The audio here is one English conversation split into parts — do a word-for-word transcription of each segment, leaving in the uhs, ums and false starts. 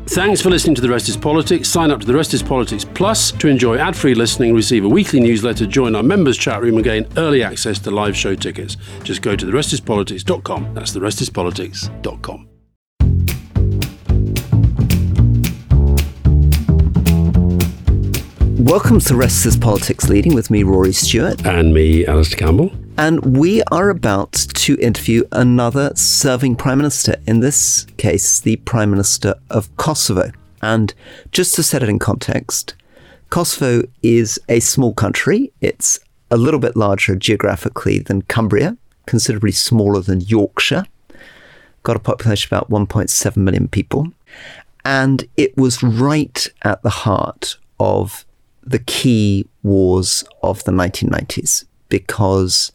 Thanks for listening to The Rest is Politics. Sign up to The Rest is Politics Plus to enjoy ad-free listening, receive a weekly newsletter, join our members' chat room and gain early access to live show tickets. Just go to the rest is politics dot com. That's the rest is politics dot com. Welcome to The Rest is Politics Leading with me, Rory Stewart. And me, Alistair Campbell. And we are about to interview another serving Prime Minister, in this case, the Prime Minister of Kosovo. And just to set it in context, Kosovo is a small country. It's a little bit larger geographically than Cumbria, considerably smaller than Yorkshire. Got a population of about one point seven million people. And it was right at the heart of the key wars of the nineteen nineties, because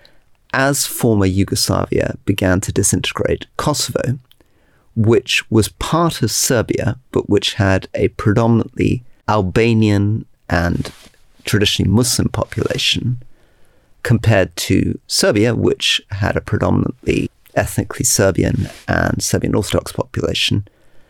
as former Yugoslavia began to disintegrate, Kosovo, which was part of Serbia, but which had a predominantly Albanian and traditionally Muslim population, compared to Serbia, which had a predominantly ethnically Serbian and Serbian Orthodox population,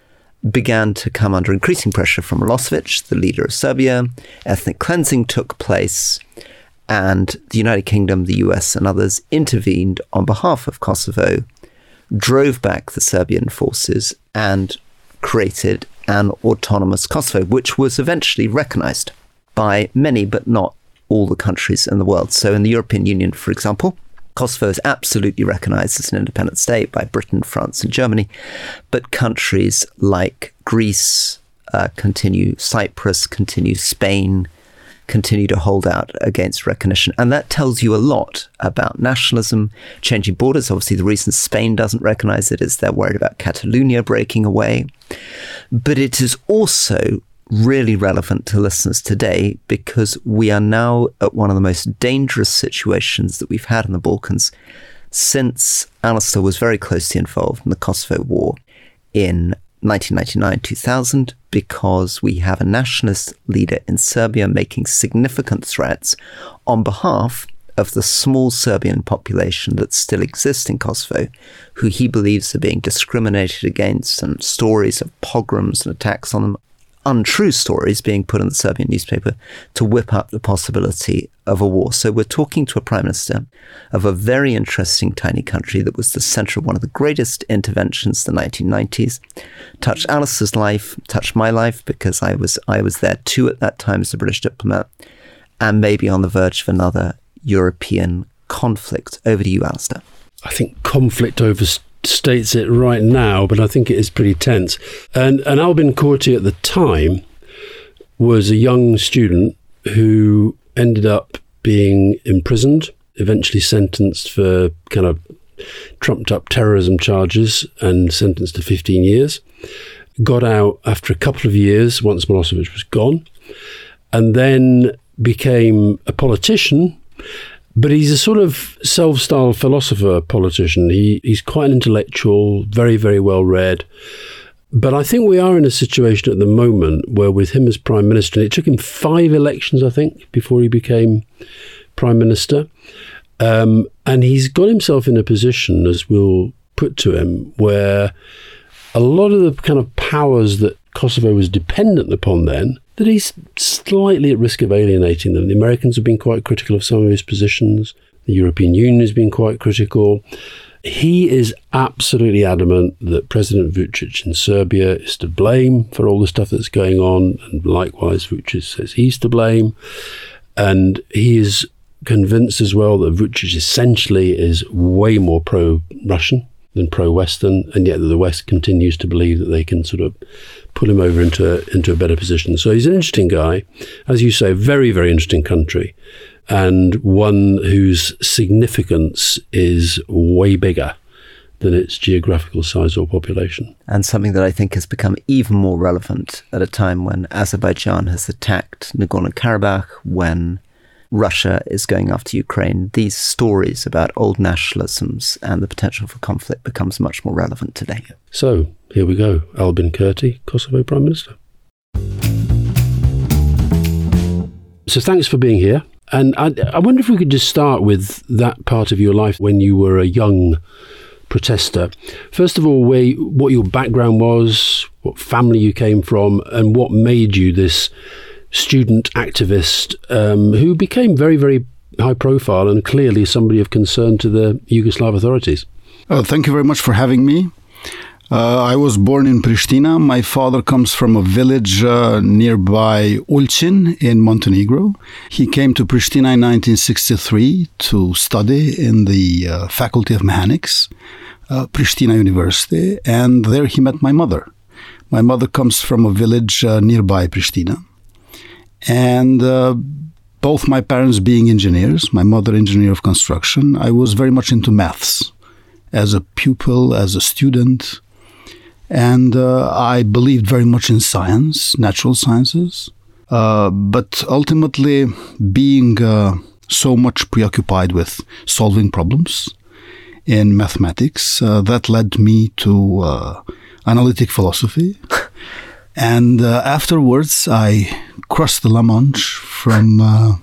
began to come under increasing pressure from Milosevic, the leader of Serbia. Ethnic cleansing took place, and the United Kingdom, the U S and others intervened on behalf of Kosovo, drove back the Serbian forces and created an autonomous Kosovo, which was eventually recognized by many, but not all the countries in the world. So in the European Union, for example, Kosovo is absolutely recognized as an independent state by Britain, France, and Germany. But countries like Greece uh, continue, Cyprus continue, Spain continue to hold out against recognition. And that tells you a lot about nationalism, changing borders. Obviously, the reason Spain doesn't recognize it is they're worried about Catalonia breaking away. But it is also really relevant to listeners today, because we are now at one of the most dangerous situations that we've had in the Balkans since Alistair was very closely involved in the Kosovo War in nineteen ninety-nine two thousand, because we have a nationalist leader in Serbia making significant threats on behalf of the small Serbian population that still exists in Kosovo, who he believes are being discriminated against, and stories of pogroms and attacks on them, untrue stories being put in the Serbian newspaper to whip up the possibility of a war. So we're talking to a prime minister of a very interesting tiny country that was the centre of one of the greatest interventions in the nineteen nineties. Touched Alistair's life, touched my life, because I was I was there too at that time as a British diplomat, and maybe on the verge of another European conflict. Over to you, Alistair. I think conflict overstates it right now, but I think it is pretty tense. And, and Albin Kurti at the time was a young student who ended up being imprisoned, eventually sentenced for kind of trumped up terrorism charges and sentenced to fifteen years. Got out after a couple of years once Milosevic was gone, and then became a politician. But he's a sort of self-styled philosopher politician. He he's quite an intellectual, very, very well read. But I think we are in a situation at the moment where, with him as Prime Minister, and it took him five elections, I think, before he became Prime Minister. Um, and he's got himself in a position, as we'll put to him, where a lot of the kind of powers that Kosovo was dependent upon then, that he's slightly at risk of alienating them. The Americans have been quite critical of some of his positions. The European Union has been quite critical. He is absolutely adamant that President Vučić in Serbia is to blame for all the stuff that's going on, and likewise Vučić says he's to blame. And he is convinced as well that Vučić essentially is way more pro-Russian than pro-Western, and yet the West continues to believe that they can sort of pull him over into into a better position. So he's an interesting guy, as you say, very, very interesting country, and one whose significance is way bigger than its geographical size or population. And something that I think has become even more relevant at a time when Azerbaijan has attacked Nagorno-Karabakh, when Russia is going after Ukraine. These stories about old nationalisms and the potential for conflict becomes much more relevant today. So here we go. Albin Kurti, Kosovo Prime Minister. So thanks for being here. And I, I wonder if we could just start with that part of your life when you were a young protester. First of all, where, what your background was, what family you came from, and what made you this student activist um, who became very, very high profile and clearly somebody of concern to the Yugoslav authorities. Uh, thank you very much for having me. Uh, I was born in Pristina. My father comes from a village uh, nearby Ulcin in Montenegro. He came to Pristina in nineteen sixty-three to study in the uh, Faculty of Mechanics, uh, Pristina University, and there he met my mother. My mother comes from a village uh, nearby Pristina. And uh, both my parents being engineers, my mother engineer of construction, I was very much into maths as a pupil, as a student. And uh, I believed very much in science, natural sciences. Uh, but ultimately, being uh, so much preoccupied with solving problems in mathematics, uh, that led me to uh, analytic philosophy. And uh, afterwards, I crossed the La Manche from uh,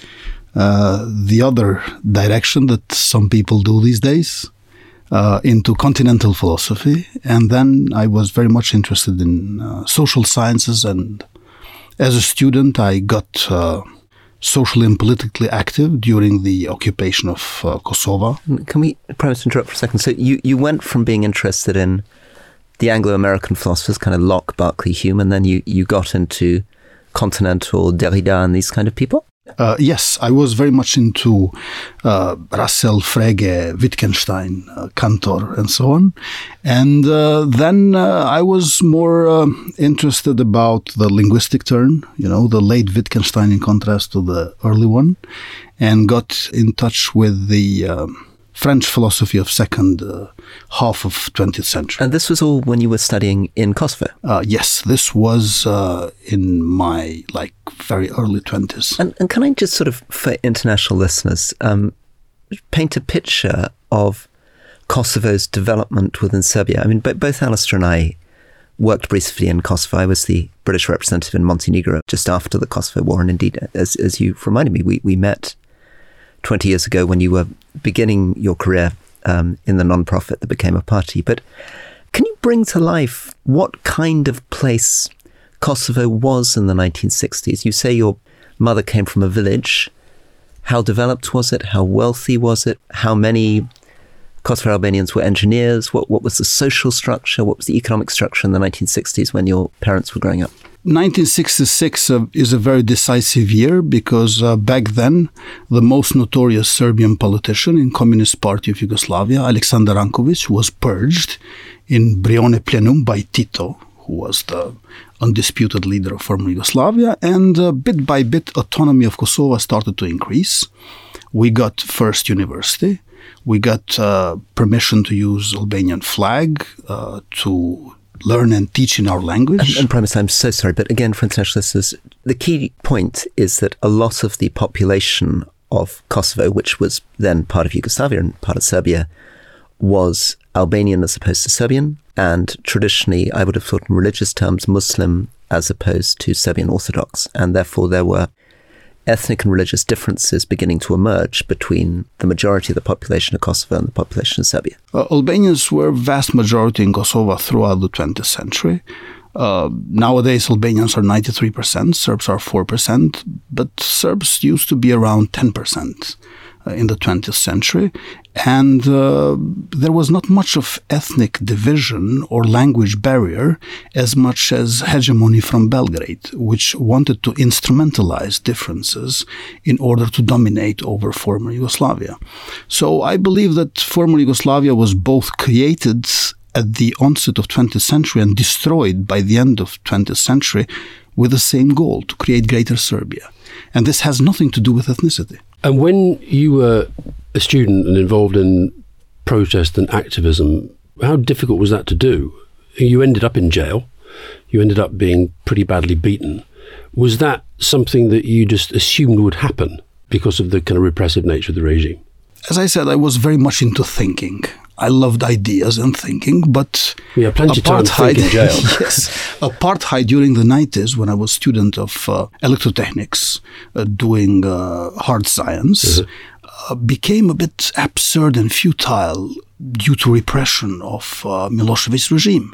uh, the other direction that some people do these days. Uh, into continental philosophy, and then I was very much interested in uh, social sciences, and as a student I got uh, socially and politically active during the occupation of uh, Kosovo. Can we perhaps interrupt for a second? So you, you went from being interested in the Anglo-American philosophers, kind of Locke, Berkeley, Hume, and then you, you got into continental Derrida and these kind of people? Uh, yes, I was very much into uh, Russell, Frege, Wittgenstein, uh, Cantor, and so on. And uh, then uh, I was more uh, interested about the linguistic turn, you know, the late Wittgenstein in contrast to the early one, and got in touch with the uh, French philosophy of second uh, half of twentieth century. And this was all when you were studying in Kosovo? Uh, yes, this was uh, in my like very early twenties. And, and can I just sort of, for international listeners, um, paint a picture of Kosovo's development within Serbia? I mean, b- both Alistair and I worked briefly in Kosovo. I was the British representative in Montenegro just after the Kosovo War. And indeed, as, as you reminded me, we, we met twenty years ago when you were beginning your career um, in the non-profit that became a party. But can you bring to life what kind of place Kosovo was in the nineteen sixties? You say your mother came from a village. How developed was it? How wealthy was it? How many Kosovo Albanians were engineers? What, what was the social structure? What was the economic structure in the nineteen sixties when your parents were growing up? nineteen sixty-six uh, is a very decisive year because uh, back then the most notorious Serbian politician in Communist Party of Yugoslavia, Aleksandar Ranković, was purged in Brione Plenum by Tito, who was the undisputed leader of former Yugoslavia, and uh, bit by bit autonomy of Kosovo started to increase. We got first university, we got uh, permission to use Albanian flag, uh, to learn and teach in our language. And, and Prime Minister, I'm so sorry, but again, for international listeners, the key point is that a lot of the population of Kosovo, which was then part of Yugoslavia and part of Serbia, was Albanian as opposed to Serbian, and traditionally, I would have thought in religious terms, Muslim as opposed to Serbian Orthodox, and therefore there were ethnic and religious differences beginning to emerge between the majority of the population of Kosovo and the population of Serbia. Uh, Albanians were vast majority in Kosovo throughout the twentieth century. Uh, nowadays, Albanians are ninety-three percent, Serbs are four percent, but Serbs used to be around ten percent uh, in the twentieth century. And uh, there was not much of ethnic division or language barrier as much as hegemony from Belgrade, which wanted to instrumentalize differences in order to dominate over former Yugoslavia. So I believe that former Yugoslavia was both created at the onset of twentieth century and destroyed by the end of twentieth century with the same goal, to create Greater Serbia. And this has nothing to do with ethnicity. And when you were a student and involved in protest and activism, how difficult was that to do? You ended up in jail. You ended up being pretty badly beaten. Was that something that you just assumed would happen because of the kind of repressive nature of the regime? As I said, I was very much into thinking. I loved ideas and thinking, but yeah, plenty of time to think in jail. Yes, apartheid during the nineties, when I was student of uh, electrotechnics, uh, doing uh, hard science, mm-hmm. uh, became a bit absurd and futile due to repression of uh, Milosevic's regime.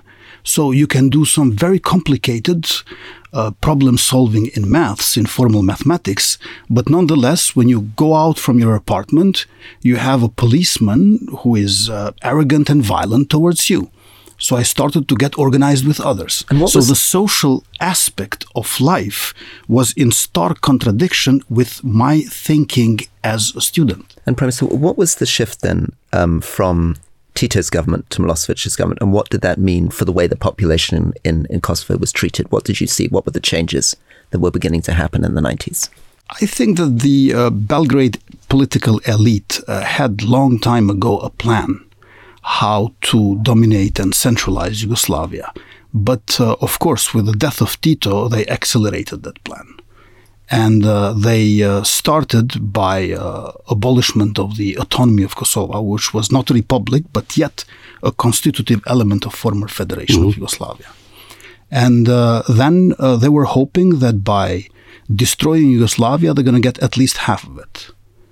So you can do some very complicated uh, problem solving in maths, in formal mathematics, but nonetheless, when you go out from your apartment, you have a policeman who is uh, arrogant and violent towards you. So I started to get organized with others. And what so was the social aspect of life was in stark contradiction with my thinking as a student. And Prime Minister, what was the shift then um, from Tito's government to Milosevic's government, and what did that mean for the way the population in, in Kosovo was treated? What did you see? What were the changes that were beginning to happen in the nineties? I think that the uh, Belgrade political elite uh, had long time ago a plan how to dominate and centralize Yugoslavia. But uh, of course, with the death of Tito, they accelerated that plan. And uh, they uh, started by uh, abolishment of the autonomy of Kosovo, which was not a republic, but yet a constitutive element of former Federation mm-hmm. of Yugoslavia. And uh, then uh, they were hoping that by destroying Yugoslavia, they're going to get at least half of it.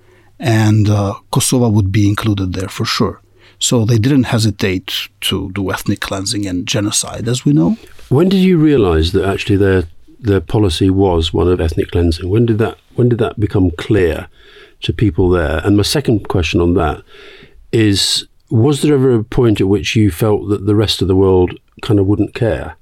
And uh, Kosovo would be included there for sure. So they didn't hesitate to do ethnic cleansing and genocide, as we know. When did you realize that actually their their policy was one of ethnic cleansing? When did that when did that become clear to people there? And my second question on that is, was there ever a point at which you felt that the rest of the world kind of wouldn't care?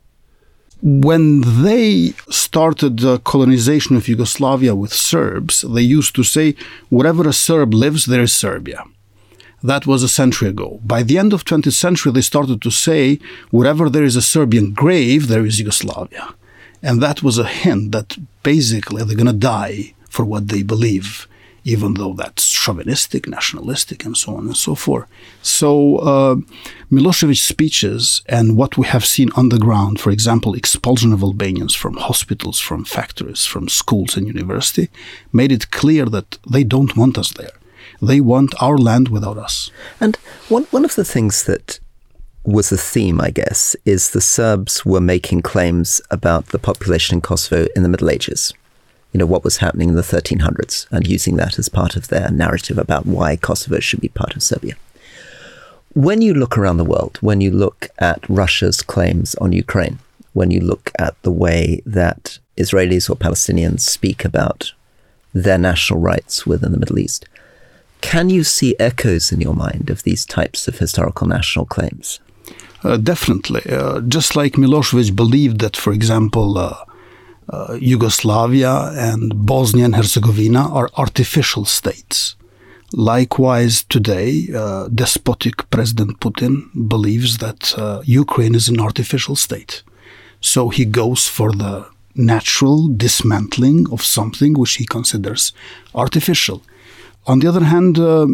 When they started the colonization of Yugoslavia with Serbs, they used to say, wherever a Serb lives, there is Serbia. That was a century ago. By the end of twentieth century, they started to say, wherever there is a Serbian grave, there is Yugoslavia. And that was a hint that basically they're going to die for what they believe, even though that's chauvinistic, nationalistic, and so on and so forth. So uh, Milosevic's speeches and what we have seen on the ground, for example, expulsion of Albanians from hospitals, from factories, from schools and university, made it clear that they don't want us there. They want our land without us. And one one of the things that was a theme, I guess, is the Serbs were making claims about the population in Kosovo in the Middle Ages. You know, what was happening in the thirteen hundreds, and using that as part of their narrative about why Kosovo should be part of Serbia. When you look around the world, when you look at Russia's claims on Ukraine, when you look at the way that Israelis or Palestinians speak about their national rights within the Middle East, can you see echoes in your mind of these types of historical national claims? Uh, definitely. Uh, just like Milosevic believed that, for example, uh, uh, Yugoslavia and Bosnia and Herzegovina are artificial states. Likewise, today, uh, despotic President Putin believes that uh, Ukraine is an artificial state. So he goes for the natural dismantling of something which he considers artificial. On the other hand, uh,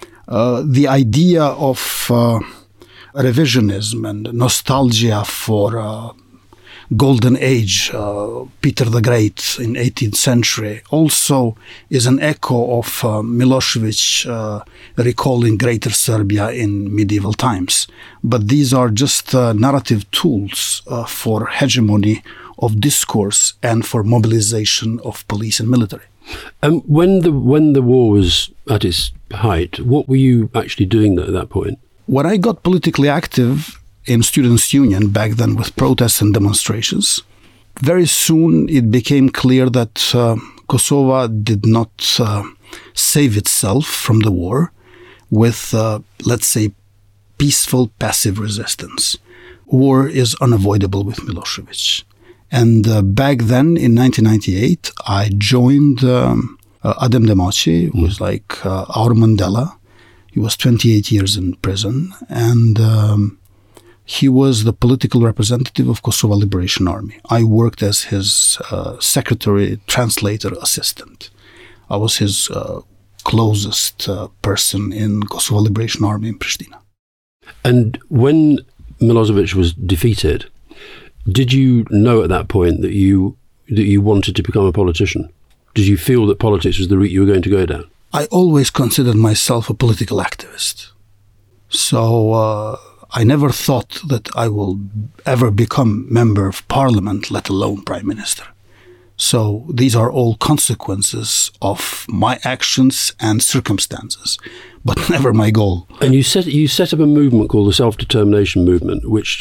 uh, the idea of uh, revisionism and nostalgia for uh, golden age, uh, Peter the Great in eighteenth century, also is an echo of uh, Milosevic uh, recalling Greater Serbia in medieval times. But these are just uh, narrative tools uh, for hegemony of discourse and for mobilization of police and military. Um, when the when the war was at its height, what were you actually doing at that point? When I got politically active in Students' Union back then with protests and demonstrations, very soon it became clear that uh, Kosovo did not uh, save itself from the war with, uh, let's say, peaceful, passive resistance. War is unavoidable with Milosevic. And uh, back then, in nineteen ninety-eight, I joined um, uh, Adem Demaci, who was like uh, our Mandela. He was twenty-eight years in prison, and um, he was the political representative of Kosovo Liberation Army. I worked as his uh, secretary, translator, assistant. I was his uh, closest uh, person in Kosovo Liberation Army in Pristina. And when Milosevic was defeated, did you know at that point that you that you wanted to become a politician? Did you feel that politics was the route you were going to go down? I always considered myself a political activist. So uh, I never thought that I will ever become member of parliament, let alone prime minister. So these are all consequences of my actions and circumstances, but never my goal. And you set you set up a movement called the Self-Determination Movement, which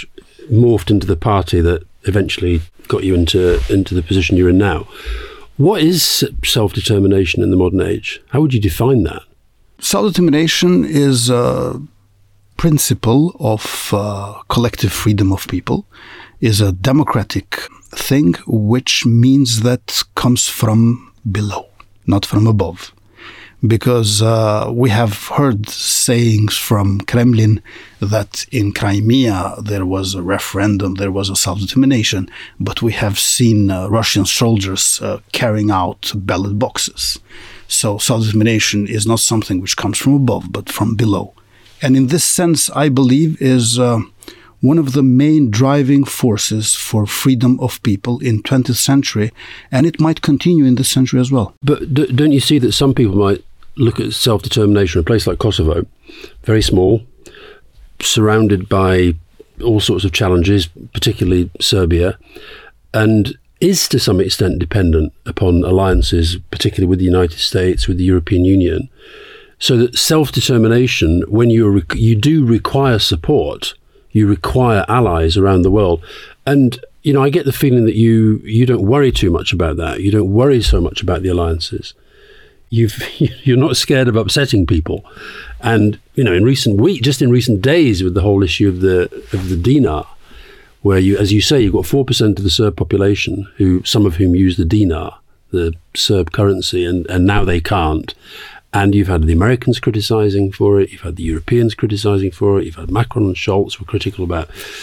morphed into the party that eventually got you into into the position you're in now. What is self-determination in the modern age? How would you define that? Self-determination is a principle of uh, collective freedom of people, is a democratic thing, which means that comes from below, not from above. Because uh, we have heard sayings from Kremlin that in Crimea there was a referendum, there was a self-determination, but we have seen uh, Russian soldiers uh, carrying out ballot boxes. So self-determination is not something which comes from above, but from below. And in this sense, I believe, is uh, one of the main driving forces for freedom of people in twentieth century, and it might continue in this century as well. But d- don't you see that some people might look at self-determination in a place like Kosovo, very small, surrounded by all sorts of challenges, particularly Serbia, and is to some extent dependent upon alliances, particularly with the United States, with the European Union, so that self-determination, when you rec- you do require support, you require allies around the world. And, you know, I get the feeling that you, you don't worry too much about that. You don't worry so much about the alliances. You've, you're not scared of upsetting people. And, you know, in recent week, just in recent days with the whole issue of the of the dinar, where you, as you say, you've got four percent of the Serb population, who some of whom use the dinar, the Serb currency, and, and now they can't. And you've had the Americans criticizing for it, you've had the Europeans criticizing for it, you've had Macron and Scholz were critical about.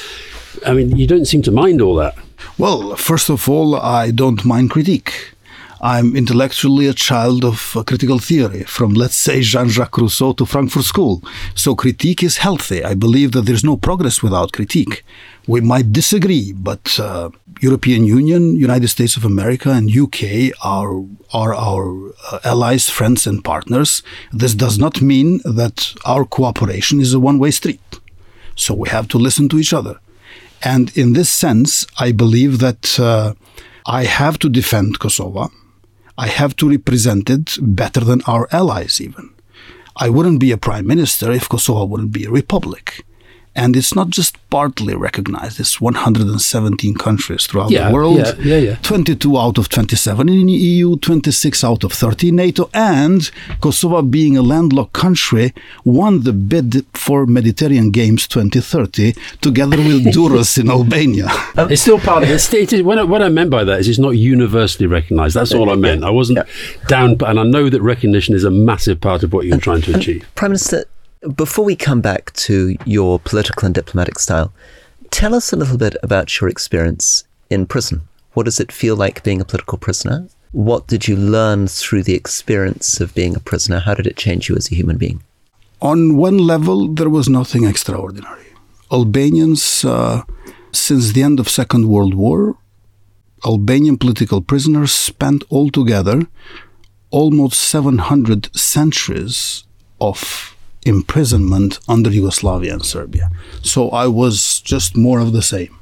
I mean, you don't seem to mind all that. Well, first of all, I don't mind critique. I'm intellectually a child of uh, critical theory, from, let's say, Jean-Jacques Rousseau to Frankfurt School. So critique is healthy. I believe that there's no progress without critique. We might disagree, but uh, European Union, United States of America, and U K are, are our uh, allies, friends, and partners. This does not mean that our cooperation is a one-way street. So we have to listen to each other. And in this sense, I believe that uh, I have to defend Kosovo. I have to represent it better than our allies even. I wouldn't be a prime minister if Kosovo wouldn't be a republic. And it's not just partly recognized. It's one hundred seventeen countries throughout yeah, the world. Yeah, yeah, yeah. twenty-two out of twenty-seven in the E U, twenty-six out of thirty in NATO. And Kosovo, being a landlocked country, won the bid for Mediterranean Games twenty thirty together with Durrës in Albania. It's still part of it. It is, what, I, what I meant by that is it's not universally recognized. That's all I meant. I wasn't yeah. down, and I know that recognition is a massive part of what you're and, trying to achieve. And Prime Minister, before we come back to your political and diplomatic style, tell us a little bit about your experience in prison. What does it feel like being a political prisoner? What did you learn through the experience of being a prisoner? How did it change you as a human being? On one level, there was nothing extraordinary. Albanians, uh, since the end of Second World War, Albanian political prisoners spent altogether almost seven hundred centuries of imprisonment under Yugoslavia and Serbia. So I was just more of the same.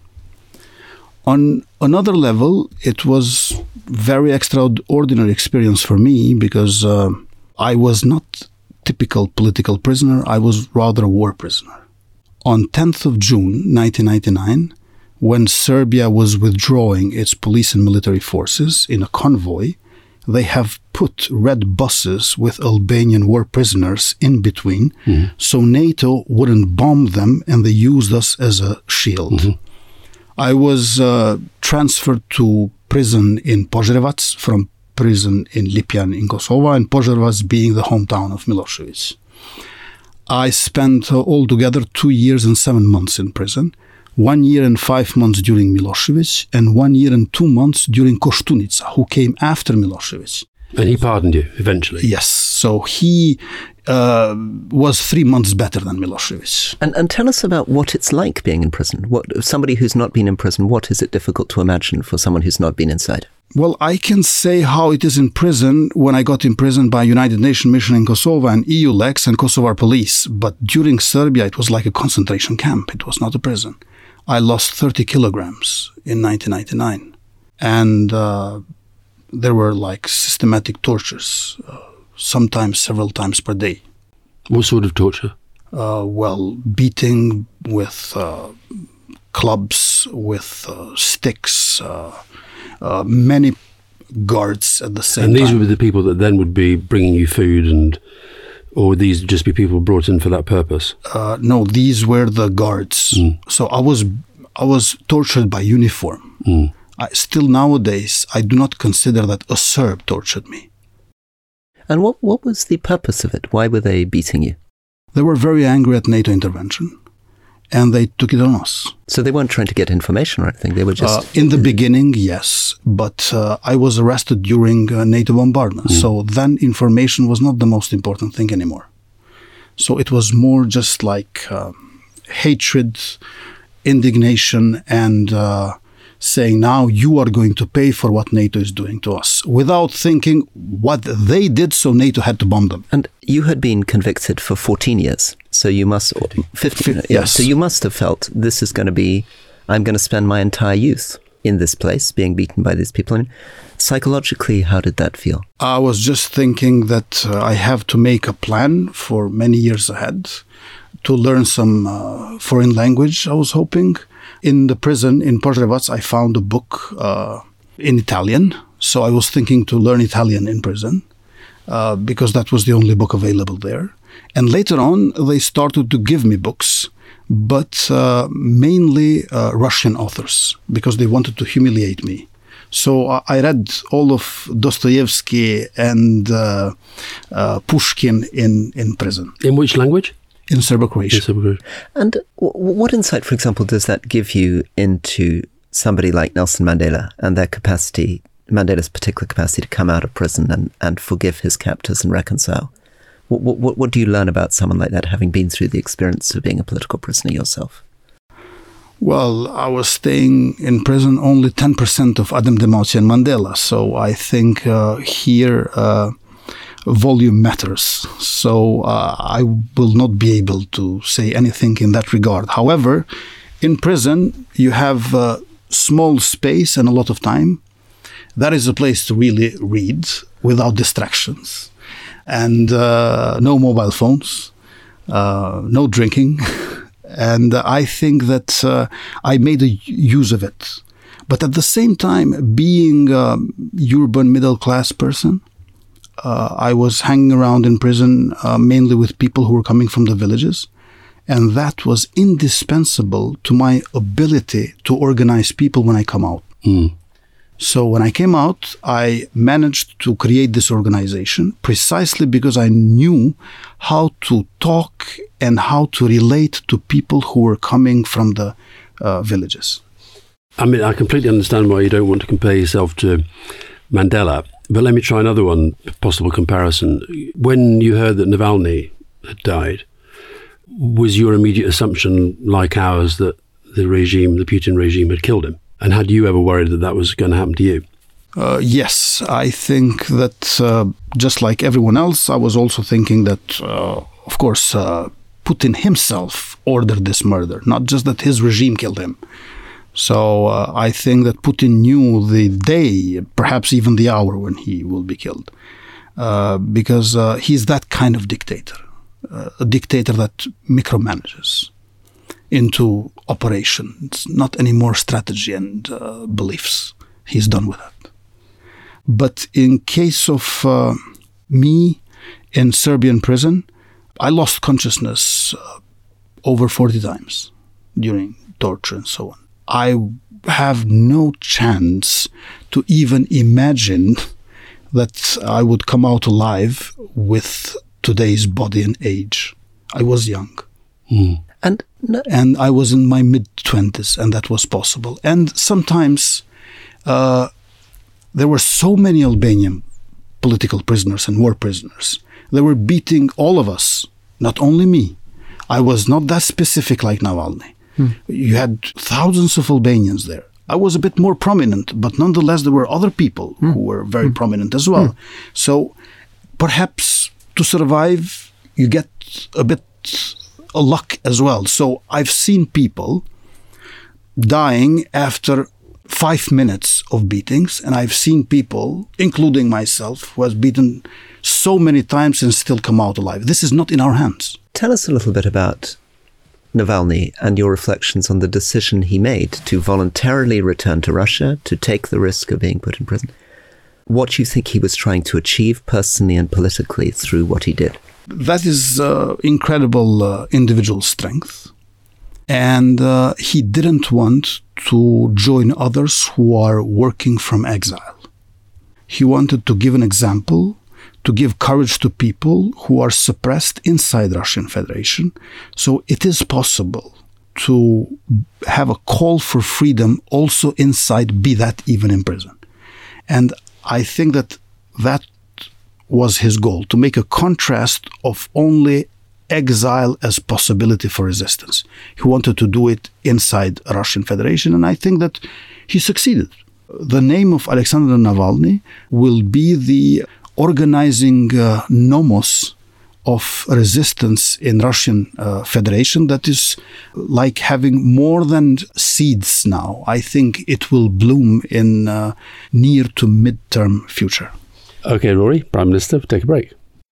On another level, it was very extraordinary experience for me because uh, I was not typical political prisoner. I was rather a war prisoner. On tenth of June nineteen ninety-nine, when Serbia was withdrawing its police and military forces in a convoy, they have put red buses with Albanian war prisoners in between, mm-hmm. so NATO wouldn't bomb them, and they used us as a shield. Mm-hmm. I was uh, transferred to prison in Požarevac from prison in Lipljan in Kosovo, and Požarevac being the hometown of Milošević. I spent uh, altogether two years and seven months in prison. One year and five months during Milošević, and one year and two months during Koštunica, who came after Milošević. And he pardoned you eventually? Yes. So he uh, was three months better than Milošević. And, and tell us about what it's like being in prison. What, somebody who's not been in prison, what is it difficult to imagine for someone who's not been inside? Well, I can say how it is in prison when I got imprisoned by United Nations Mission in Kosovo and E U Lex and Kosovar police. But during Serbia, it was like a concentration camp. It was not a prison. I lost thirty kilograms in nineteen ninety-nine. And uh, there were like systematic tortures, uh, sometimes several times per day. What sort of torture? Uh, well, beating with uh, clubs with uh, sticks, uh, uh, many guards at the same time. And these time. would be the people that then would be bringing you food, and or would these just be people brought in for that purpose? Uh, no, these were the guards. Mm. So I was I was tortured by uniform. Mm. I, still nowadays, I do not consider that a Serb tortured me. And what, what was the purpose of it? Why were they beating you? They were very angry at NATO intervention, and they took it on us. So they weren't trying to get information or anything? They were just... Uh, in the beginning, yes. But uh, I was arrested during uh, NATO bombardment. Mm. So then information was not the most important thing anymore. So it was more just like uh, hatred, indignation, and uh, saying, now you are going to pay for what NATO is doing to us, without thinking what they did, so NATO had to bomb them. And you had been convicted for fourteen years, so you must... fifteen, F- yeah, yes. So you must have felt, this is going to be... I'm going to spend my entire youth in this place, being beaten by these people. I mean, psychologically, how did that feel? I was just thinking that uh, I have to make a plan for many years ahead, to learn some uh, foreign language, I was hoping. In the prison in Požarevac, I found a book uh, in Italian. So I was thinking to learn Italian in prison, uh, because that was the only book available there. And later on, they started to give me books, but uh, mainly uh, Russian authors, because they wanted to humiliate me. So uh, I read all of Dostoevsky and uh, uh, Pushkin in, in prison. In which language? In Serbo-Croatian. Serbo-Croatian. And w- what insight, for example, does that give you into somebody like Nelson Mandela and their capacity, Mandela's particular capacity to come out of prison and, and forgive his captors and reconcile? What, what, what do you learn about someone like that, having been through the experience of being a political prisoner yourself? Well, I was staying in prison only ten percent of Adem Demirci and Mandela. So I think uh, here... Uh, volume matters. So uh, I will not be able to say anything in that regard. However, in prison, you have uh, small space and a lot of time. That is a place to really read without distractions. And uh, no mobile phones, uh, no drinking. And I think that uh, I made a use of it. But at the same time, being a urban middle-class person, Uh, I was hanging around in prison uh, mainly with people who were coming from the villages. And that was indispensable to my ability to organize people when I come out. Mm. So when I came out, I managed to create this organization precisely because I knew how to talk and how to relate to people who were coming from the uh, villages. I mean, I completely understand why you don't want to compare yourself to Mandela. But let me try another one, possible comparison. When you heard that Navalny had died, was your immediate assumption, like ours, that the regime, the Putin regime, had killed him? And had you ever worried that that was going to happen to you? Uh, yes, I think that uh, just like everyone else, I was also thinking that, uh, of course, uh, Putin himself ordered this murder, not just that his regime killed him. So uh, I think that Putin knew the day, perhaps even the hour when he will be killed, uh, because uh, he's that kind of dictator, uh, a dictator that micromanages into operations, not any more strategy and uh, beliefs. He's done with that. But in case of uh, me in Serbian prison, I lost consciousness uh, over forty times during torture and so on. I have no chance to even imagine that I would come out alive with today's body and age. I was young. Mm. And no- and I was in my mid-twenties, and that was possible. And sometimes uh, there were so many Albanian political prisoners and war prisoners. They were beating all of us, not only me. I was not that specific like Navalny. Hmm. You had thousands of Albanians there. I was a bit more prominent, but nonetheless there were other people hmm. who were very hmm. prominent as well. Hmm. So perhaps to survive, you get a bit of luck as well. So I've seen people dying after five minutes of beatings, and I've seen people, including myself, who has beaten so many times and still come out alive. This is not in our hands. Tell us a little bit about Navalny and your reflections on the decision he made to voluntarily return to Russia, to take the risk of being put in prison, what you think he was trying to achieve personally and politically through what he did. That is uh, incredible uh, individual strength. And uh, he didn't want to join others who are working from exile. He wanted to give an example, to give courage to people who are suppressed inside Russian Federation. So it is possible to have a call for freedom also inside, be that even in prison. And I think that that was his goal, to make a contrast of only exile as possibility for resistance. He wanted to do it inside Russian Federation, and I think that he succeeded. The name of Alexander Navalny will be the organizing uh, nomos of resistance in Russian uh, Federation that is like having more than seeds now. I think it will bloom in uh, near to mid-term future. Okay, Rory, Prime Minister, take a break.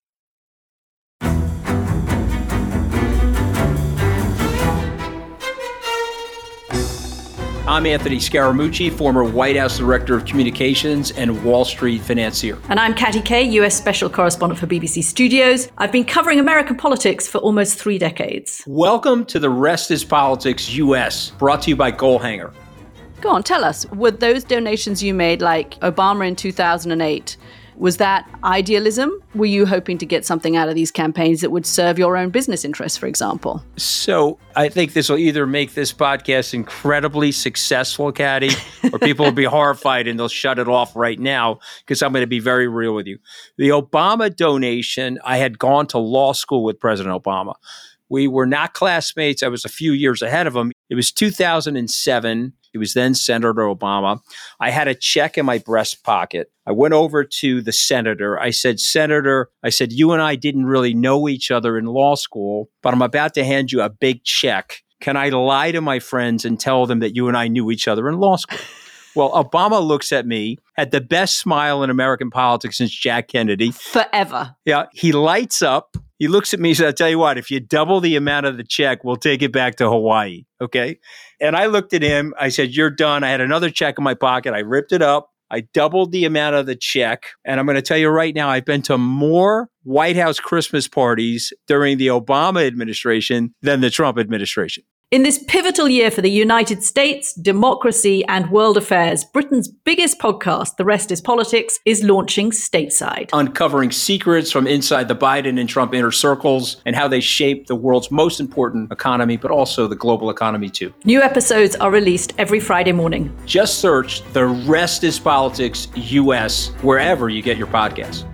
I'm Anthony Scaramucci, former White House Director of Communications and Wall Street financier. And I'm Katty Kay, U S Special Correspondent for B B C Studios. I've been covering American politics for almost three decades. Welcome to The Rest is Politics U S, brought to you by Goalhanger. Go on, tell us, were those donations you made, like Obama in two thousand eight, was that idealism? Were you hoping to get something out of these campaigns that would serve your own business interests, for example? So I think this will either make this podcast incredibly successful, Katty, or people will be horrified and they'll shut it off right now because I'm going to be very real with you. The Obama donation, I had gone to law school with President Obama. We were not classmates. I was a few years ahead of him. It was two thousand seven. He was then Senator Obama. I had a check in my breast pocket. I went over to the senator. I said, Senator, I said, you and I didn't really know each other in law school, but I'm about to hand you a big check. Can I lie to my friends and tell them that you and I knew each other in law school? Well, Obama looks at me, had the best smile in American politics since Jack Kennedy. Forever. Yeah, he lights up. He looks at me and says, I'll tell you what, if you double the amount of the check, we'll take it back to Hawaii. Okay. And I looked at him. I said, you're done. I had another check in my pocket. I ripped it up. I doubled the amount of the check. And I'm going to tell you right now, I've been to more White House Christmas parties during the Obama administration than the Trump administration. In this pivotal year for the United States, democracy, and world affairs, Britain's biggest podcast, The Rest is Politics, is launching stateside. Uncovering secrets from inside the Biden and Trump inner circles and how they shape the world's most important economy, but also the global economy too. New episodes are released every Friday morning. Just search The Rest is Politics U S wherever you get your podcasts.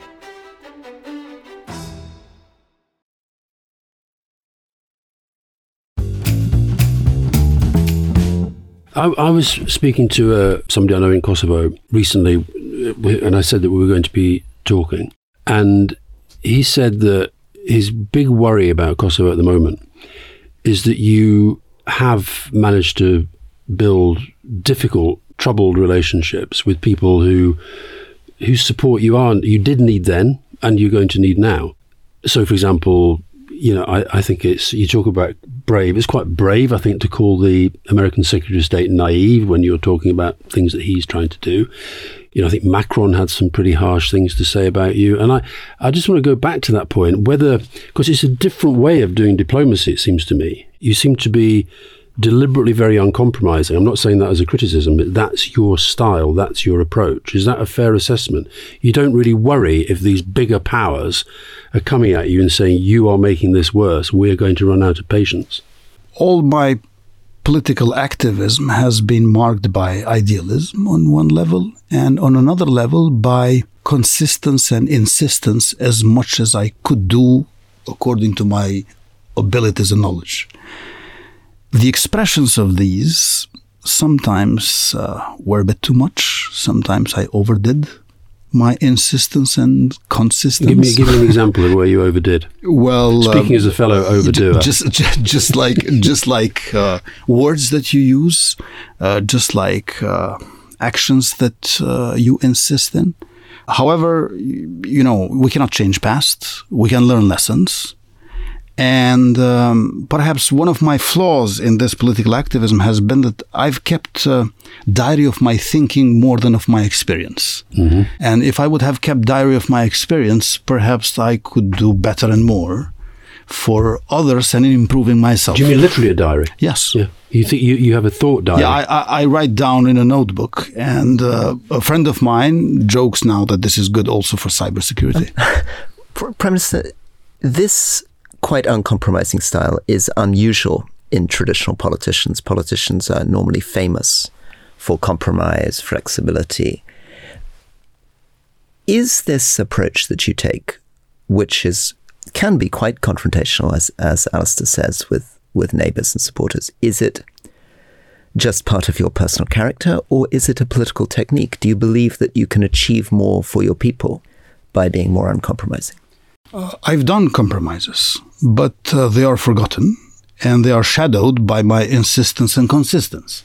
I, I was speaking to uh, somebody I know in Kosovo recently, and I said that we were going to be talking. And he said that his big worry about Kosovo at the moment is that you have managed to build difficult, troubled relationships with people who whose support you aren't, you did need then, and you're going to need now. So, for example, you know, I, I think it's, you talk about brave. It's quite brave, I think, to call the American Secretary of State naive when you're talking about things that he's trying to do. You know, I think Macron had some pretty harsh things to say about you. And I, I just want to go back to that point, whether, because it's a different way of doing diplomacy, it seems to me. You seem to be deliberately very uncompromising. I'm not saying that as a criticism, but that's your style, that's your approach. Is that a fair assessment? You don't really worry if these bigger powers are coming at you and saying, you are making this worse, we're going to run out of patience. All my political activism has been marked by idealism on one level, and on another level by consistency and insistence as much as I could do according to my abilities and knowledge. The expressions of these sometimes uh, were a bit too much. Sometimes I overdid my insistence and consistency. Give me, give me an example of where you overdid. Well, speaking um, as a fellow overdoer, just just, just like just like uh, words that you use, uh, just like uh, actions that uh, you insist in. However, you know, we cannot change past. We can learn lessons. And um, perhaps one of my flaws in this political activism has been that I've kept a diary of my thinking more than of my experience. Mm-hmm. And if I would have kept diary of my experience, perhaps I could do better and more for others and in improving myself. Do you mean literally a diary? Yes. Yeah. You think you, you have a thought diary? Yeah, I, I, I write down in a notebook. And uh, a friend of mine jokes now that this is good also for cybersecurity. Prime Minister, this quite uncompromising style is unusual in traditional politicians. Politicians are normally famous for compromise, flexibility. Is this approach that you take, which is can be quite confrontational, as as Alistair says, with, with neighbours and supporters, is it just part of your personal character, or is it a political technique? Do you believe that you can achieve more for your people by being more uncompromising? Uh, I've done compromises, but uh, they are forgotten and they are shadowed by my insistence and consistency.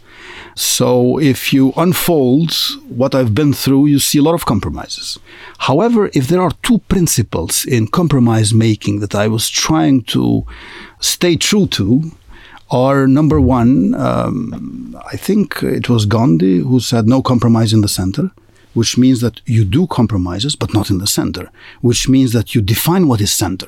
So if you unfold what I've been through, you see a lot of compromises. However, if there are two principles in compromise making that I was trying to stay true to, are number one, um, I think it was Gandhi who said no compromise in the center, which means that you do compromises, but not in the center, which means that you define what is center,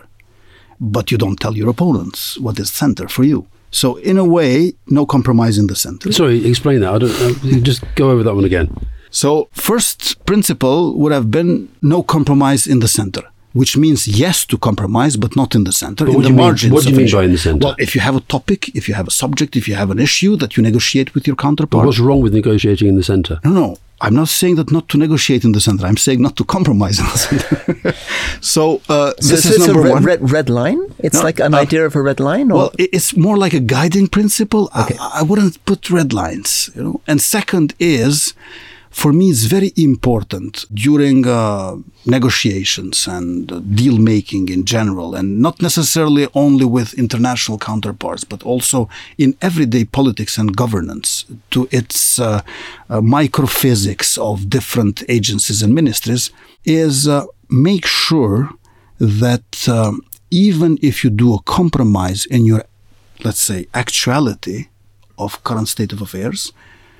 but you don't tell your opponents what is center for you. So in a way, no compromise in the center. Sorry, explain that. I don't know. Just go over that one again. So first principle would have been no compromise in the center, which means yes to compromise, but not in the center, but in what the do you margins. Mean, what do you mean issue. by in the center? Well, if you have a topic, if you have a subject, if you have an issue that you negotiate with your counterpart. But what's wrong with negotiating in the center? No, no. I'm not saying that not to negotiate in the center. I'm saying not to compromise in the center. so uh, so, this so is it's number a red, one. Red, red line? It's No, like an uh, idea of a red line? Or? Well, it's more like a guiding principle. Okay. I, I wouldn't put red lines, you know. And second is, for me, it's very important during uh, negotiations and uh, deal making in general, and not necessarily only with international counterparts, but also in everyday politics and governance, to its uh, uh, microphysics of different agencies and ministries, is uh, make sure that um, even if you do a compromise in your, let's say, actuality of current state of affairs,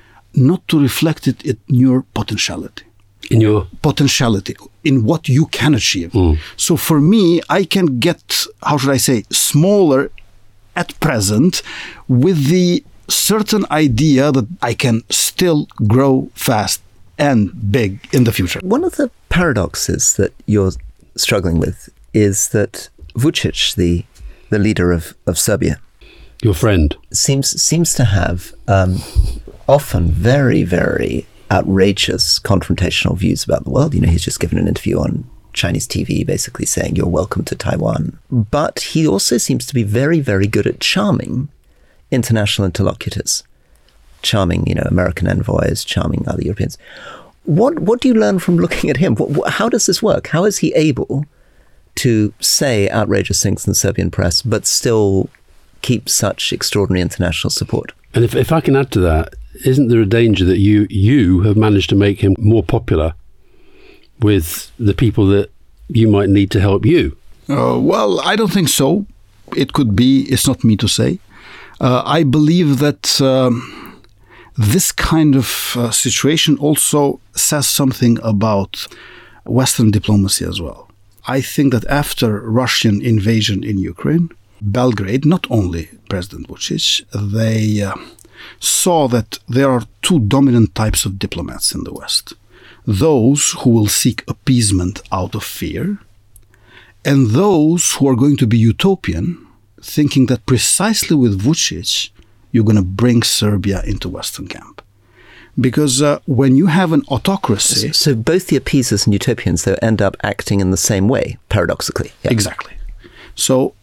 not to reflect it in your potentiality. In your? Potentiality, in what you can achieve. Mm. So for me, I can get, how should I say, smaller at present with the certain idea that I can still grow fast and big in the future. One of the paradoxes that you're struggling with is that Vučić, the, the leader of, of Serbia, your friend, seems seems to have um, often very, very outrageous confrontational views about the world. You know, he's just given an interview on Chinese T V basically saying you're welcome to Taiwan. But he also seems to be very, very good at charming international interlocutors, charming, you know, American envoys, charming other Europeans. What what do you learn from looking at him? What, what, how does this work? How is he able to say outrageous things in the Serbian press, but still keep such extraordinary international support? And if, if I can add to that, isn't there a danger that you you have managed to make him more popular with the people that you might need to help you? Uh, well, I don't think so. It could be. It's not me to say. Uh, I believe that um, this kind of uh, situation also says something about Western diplomacy as well. I think that after Russian invasion in Ukraine, Belgrade, not only President Vučić, they uh, saw that there are two dominant types of diplomats in the West. Those who will seek appeasement out of fear, and those who are going to be utopian, thinking that precisely with Vučić, you're going to bring Serbia into Western camp. Because uh, when you have an autocracy... So, so both the appeasers and utopians, though, end up acting in the same way, paradoxically. Yeah. Exactly. So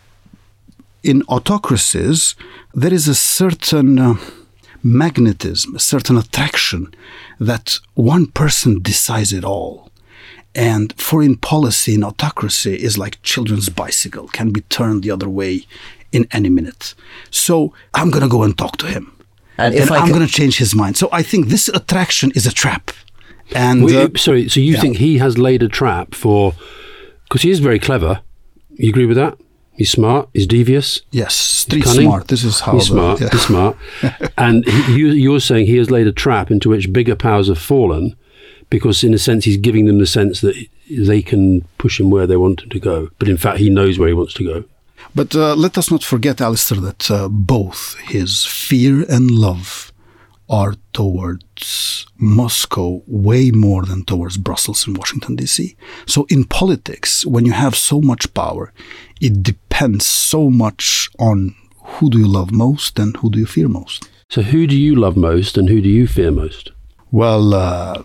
in autocracies, there is a certain uh, magnetism, a certain attraction that one person decides it all. And foreign policy in autocracy is like children's bicycle, can be turned the other way in any minute. So I'm going to go and talk to him. And, and I'm can... going to change his mind. So I think this attraction is a trap. And Wait, uh, sorry, so you yeah. think he has laid a trap for... Because he is very clever. You agree with that? He's smart. He's devious. Yes, street cunning. smart. This is how he's the, smart. yeah. He's smart. And he, you, you're saying he has laid a trap into which bigger powers have fallen, because in a sense he's giving them the sense that they can push him where they want him to go. But in fact, he knows where he wants to go. But uh, let us not forget, Alistair, that uh, both his fear and love are towards Moscow way more than towards Brussels and Washington, D C. So in politics, when you have so much power, it depends so much on who do you love most and who do you fear most. So who do you love most and who do you fear most? Well, uh,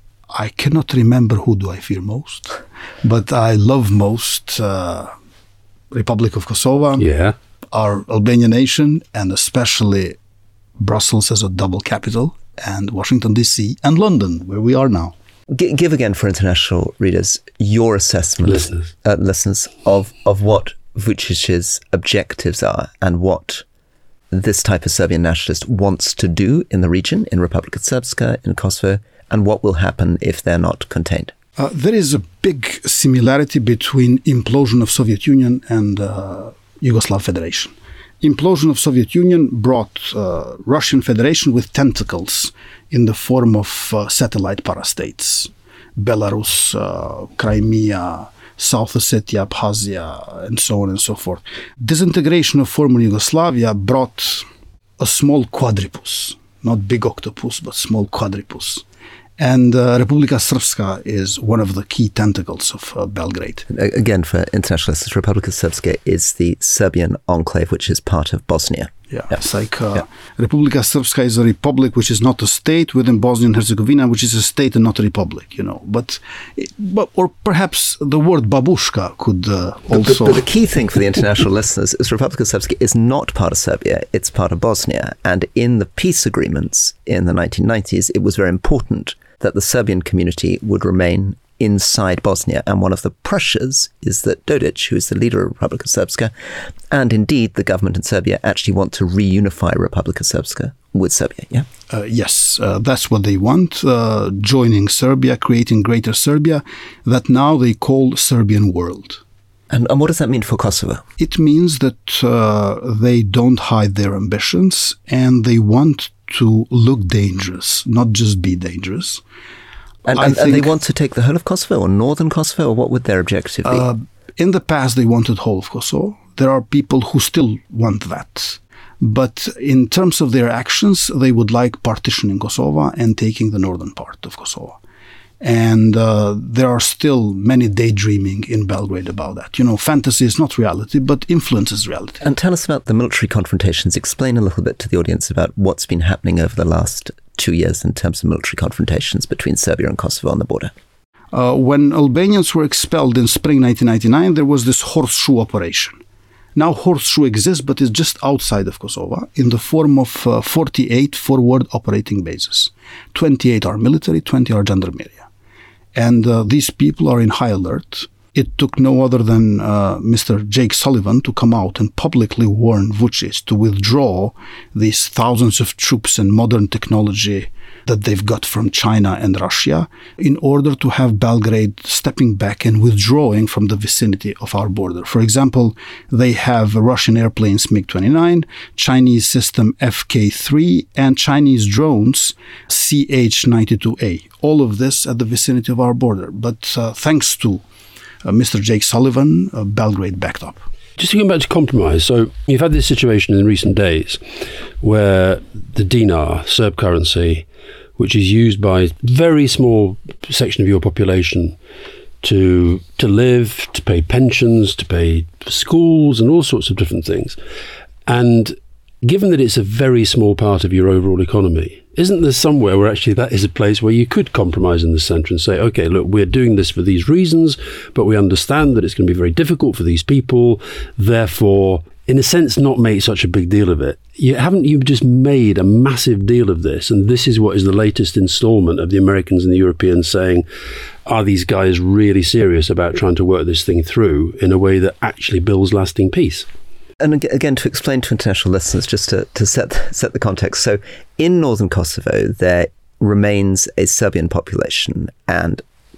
I cannot remember who do I fear most, but I love most uh, Republic of Kosovo, yeah. our Albanian nation, and especially Brussels as a double capital, and Washington, D C, and London, where we are now. G- give again for international readers your assessment, Listeners. uh, listeners, of, of what Vucic's objectives are and what this type of Serbian nationalist wants to do in the region, in Republika Srpska, in Kosovo, and what will happen if they're not contained. Uh, there is a big similarity between implosion of Soviet Union and uh, Yugoslav Federation. Implosion of Soviet Union brought uh, Russian Federation with tentacles in the form of uh, satellite parastates. Belarus, uh, Crimea, South Ossetia, Abkhazia, and so on and so forth. Disintegration of former Yugoslavia brought a small quadrupus, not big octopus, but small quadrupus. And uh, Republika Srpska is one of the key tentacles of uh, Belgrade. Again, for internationalists, Republika Srpska is the Serbian enclave, which is part of Bosnia. Yeah, yeah. It's like uh, yeah. Republika Srpska is a republic which is not a state within Bosnia and Herzegovina, which is a state and not a republic, you know. But, but or perhaps the word babushka could uh, also... But, but the key thing for the international listeners is Republika Srpska is not part of Serbia, it's part of Bosnia. And in the peace agreements in the nineteen nineties, it was very important that the Serbian community would remain inside Bosnia. And one of the pressures is that Dodic, who is the leader of Republika Srpska, and indeed the government in Serbia, actually want to reunify Republika Srpska with Serbia, yeah? Uh, yes, uh, that's what they want, uh, joining Serbia, creating Greater Serbia, that now they call Serbian world. And, and what does that mean for Kosovo? It means that uh, they don't hide their ambitions and they want to look dangerous, not just be dangerous. And, and, think, and they want to take the whole of Kosovo or northern Kosovo, or what would their objective be? Uh, in the past, they wanted whole of Kosovo. There are people who still want that. But in terms of their actions, they would like partitioning Kosovo and taking the northern part of Kosovo. And uh, there are still many daydreaming in Belgrade about that. You know, fantasy is not reality, but influences reality. And tell us about the military confrontations. Explain a little bit to the audience about what's been happening over the last two years in terms of military confrontations between Serbia and Kosovo on the border. Uh, when Albanians were expelled in spring nineteen ninety-nine, there was this horseshoe operation. Now horseshoe exists, but it's just outside of Kosovo in the form of uh, forty-eight forward operating bases. twenty-eight are military, twenty are gendarmeria. And uh, these people are in high alert. It took no other than uh, Mister Jake Sullivan to come out and publicly warn Vučić to withdraw these thousands of troops and modern technology that they've got from China and Russia in order to have Belgrade stepping back and withdrawing from the vicinity of our border. For example, they have Russian airplanes MiG twenty-nine, Chinese system F K three, and Chinese drones C H ninety-two A. All of this at the vicinity of our border. But uh, thanks to uh, Mister Jake Sullivan, uh, Belgrade backed up. Just to go back to compromise, so you've had this situation in recent days where the dinar, Serb currency, which is used by a very small section of your population to to live, to pay pensions, to pay for schools and all sorts of different things. And given that it's a very small part of your overall economy, isn't there somewhere where actually that is a place where you could compromise in the centre and say, okay, look, we're doing this for these reasons, but we understand that it's going to be very difficult for these people, therefore, in a sense, not make such a big deal of it. You haven't you just made a massive deal of this, and this is what is the latest instalment of the Americans and the Europeans saying, are these guys really serious about trying to work this thing through in a way that actually builds lasting peace? And again, to explain to international listeners, just to, to set set the context. So in northern Kosovo, there remains a Serbian population, and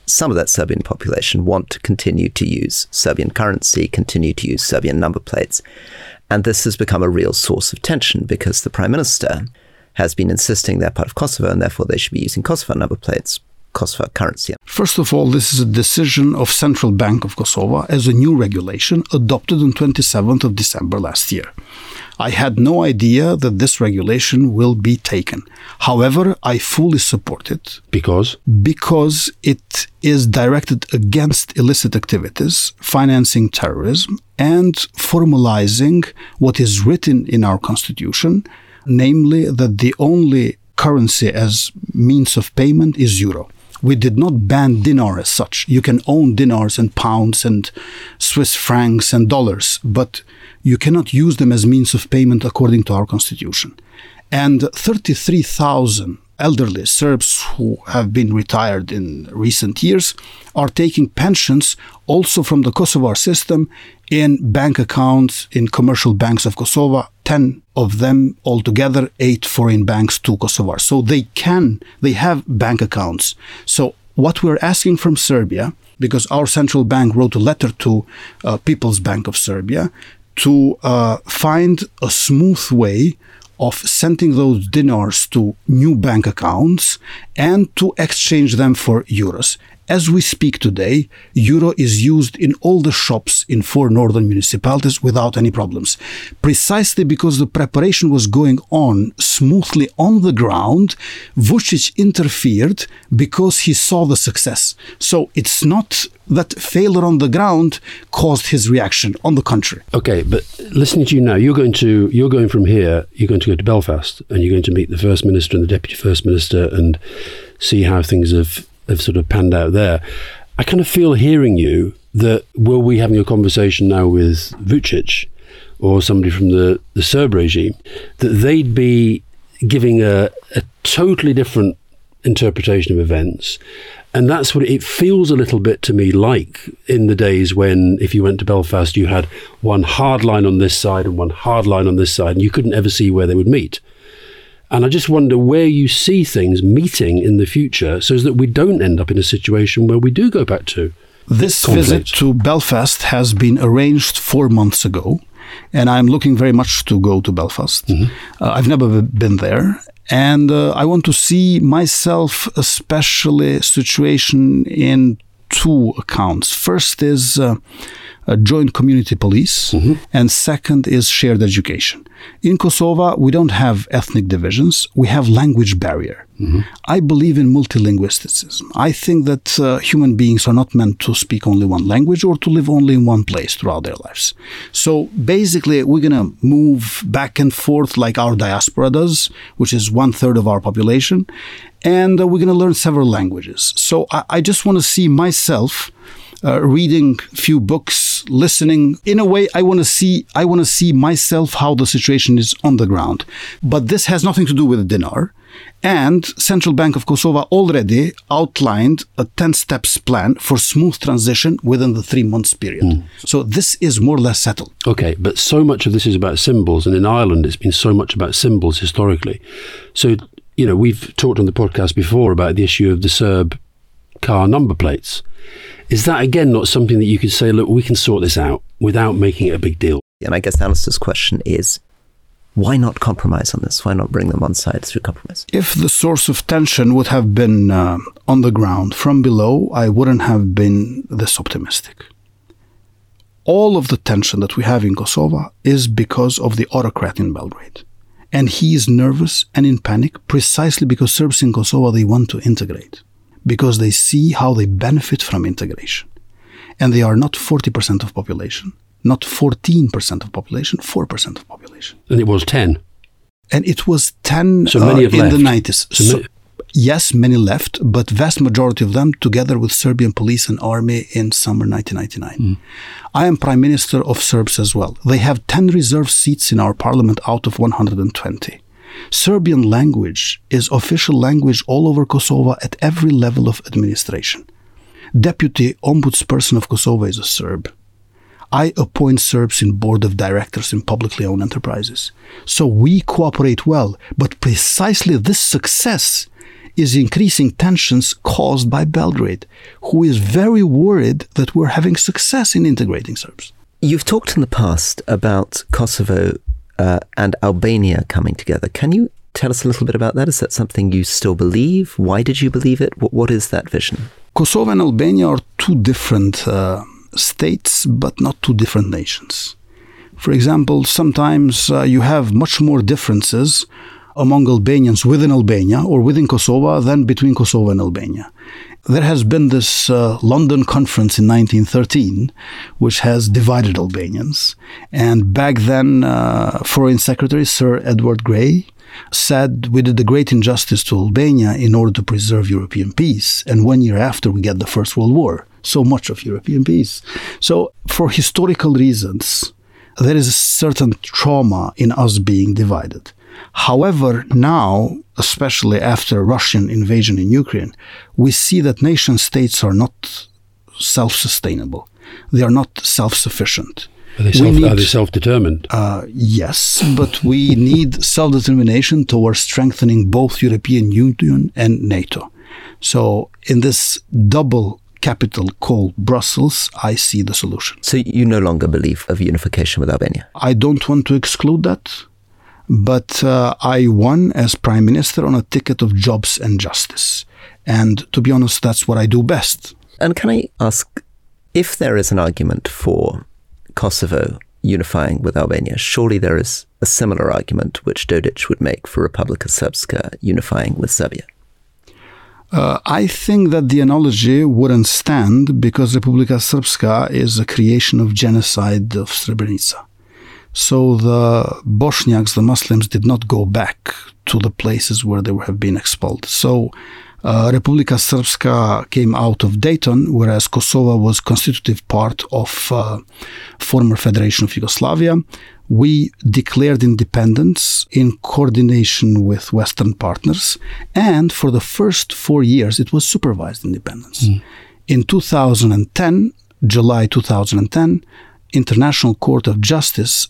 some of that Serbian population want to continue to use Serbian currency, continue to use Serbian number plates. And this has become a real source of tension because the Prime Minister has been insisting they're part of Kosovo and therefore they should be using Kosovo number plates, Kosovo currency. First of all, this is a decision of Central Bank of Kosovo as a new regulation adopted on twenty-seventh of December last year. I had no idea that this regulation will be taken. However, I fully support it. Because? Because it is directed against illicit activities, financing terrorism, and formalizing what is written in our constitution, namely that the only currency as means of payment is euro. We did not ban dinar as such. You can own dinars and pounds and Swiss francs and dollars, but you cannot use them as means of payment according to our constitution. And thirty-three thousand elderly Serbs who have been retired in recent years are taking pensions also from the Kosovar system in bank accounts in commercial banks of Kosovo, ten of them altogether, eight foreign banks, two Kosovar. So they can, they have bank accounts. So what we're asking from Serbia, because our central bank wrote a letter to uh, People's Bank of Serbia to uh, find a smooth way of sending those dinars to new bank accounts and to exchange them for euros. As we speak today, euro is used in all the shops in four northern municipalities without any problems, precisely because the preparation was going on smoothly on the ground. Vučić interfered because he saw the success. So it's not that failure on the ground caused his reaction. On the contrary. Okay, but listening to you now, you're going to you're going from here. You're going to go to Belfast, and you're going to meet the First Minister and the Deputy First Minister, and see how things have. have sort of panned out there. I kind of feel hearing you that were we having a conversation now with Vučić or somebody from the, the Serb regime, that they'd be giving a, a totally different interpretation of events. And that's what it feels a little bit to me like in the days when, if you went to Belfast, you had one hard line on this side and one hard line on this side, and you couldn't ever see where they would meet. And I just wonder where you see things meeting in the future so that we don't end up in a situation where we do go back to this conflict. Visit to Belfast has been arranged four months ago, and I'm looking very much to go to Belfast. Mm-hmm. Uh, I've never been there, and uh, I want to see myself, especially situation in two accounts. First is uh, a joint community police, mm-hmm. and second is shared education. In Kosovo, we don't have ethnic divisions. We have language barrier. Mm-hmm. I believe in multilinguisticism. I think that uh, human beings are not meant to speak only one language or to live only in one place throughout their lives. So basically, we're going to move back and forth like our diaspora does, which is one third of our population. And uh, we're going to learn several languages. So I, I just want to see myself uh, reading a few books, listening. In a way, I want to see I want to see myself how the situation is on the ground. But this has nothing to do with dinar. And Central Bank of Kosovo already outlined a ten steps plan for smooth transition within the three months period. Mm. So this is more or less settled. Okay, but so much of this is about symbols. And in Ireland, it's been so much about symbols historically. So, you know, we've talked on the podcast before about the issue of the Serb car number plates. Is that, again, not something that you could say, look, we can sort this out without making it a big deal? And I guess Alistair's question is, why not compromise on this? Why not bring them on side through compromise? If the source of tension would have been uh, on the ground from below, I wouldn't have been this optimistic. All of the tension that we have in Kosovo is because of the autocrat in Belgrade. And he is nervous and in panic precisely because Serbs in Kosovo, they want to integrate. Because they see how they benefit from integration. And they are not forty percent of population, not fourteen percent of population, four percent of population. And it was ten. And it was ten so many uh, have in left. the nineties. So so, many- yes, many left, but vast majority of them together with Serbian police and army in summer nineteen ninety-nine. Mm. I am Prime Minister of Serbs as well. They have ten reserved seats in our parliament out of one hundred twenty. Serbian language is official language all over Kosovo at every level of administration. Deputy Ombudsperson of Kosovo is a Serb. I appoint Serbs in board of directors in publicly owned enterprises. So we cooperate well, but precisely this success is increasing tensions caused by Belgrade, who is very worried that we're having success in integrating Serbs. You've talked in the past about Kosovo uh, and Albania coming together. Can you tell us a little bit about that? Is that something you still believe? Why did you believe it? What, what is that vision? Kosovo and Albania are two different uh, states, but not two different nations. For example, sometimes uh, you have much more differences among Albanians within Albania or within Kosovo than between Kosovo and Albania. There has been this uh, London conference in nineteen thirteen, which has divided Albanians. And back then, uh, Foreign Secretary Sir Edward Grey said we did a great injustice to Albania in order to preserve European peace. And one year after, we get the First World War. So much of European peace. So for historical reasons, there is a certain trauma in us being divided. However, now, especially after Russian invasion in Ukraine, we see that nation states are not self-sustainable. They are not self-sufficient. Are they, self, need, are they self-determined? Uh, yes, but we need self-determination towards strengthening both European Union and NATO. So in this double capital called Brussels, I see the solution. So you no longer believe of unification with Albania? I don't want to exclude that. But uh, I won as Prime Minister on a ticket of jobs and justice. And to be honest, that's what I do best. And can I ask, if there is an argument for Kosovo unifying with Albania, surely there is a similar argument which Dodik would make for Republika Srpska unifying with Serbia? Uh, I think that the analogy wouldn't stand because Republika Srpska is a creation of genocide of Srebrenica. So the Bosniaks, the Muslims, did not go back to the places where they have been expelled. So uh, Republika Srpska came out of Dayton, whereas Kosovo was constitutive part of uh, former Federation of Yugoslavia. We declared independence in coordination with Western partners, and for the first four years, it was supervised independence. Mm. In two thousand ten, July two thousand ten, International Court of Justice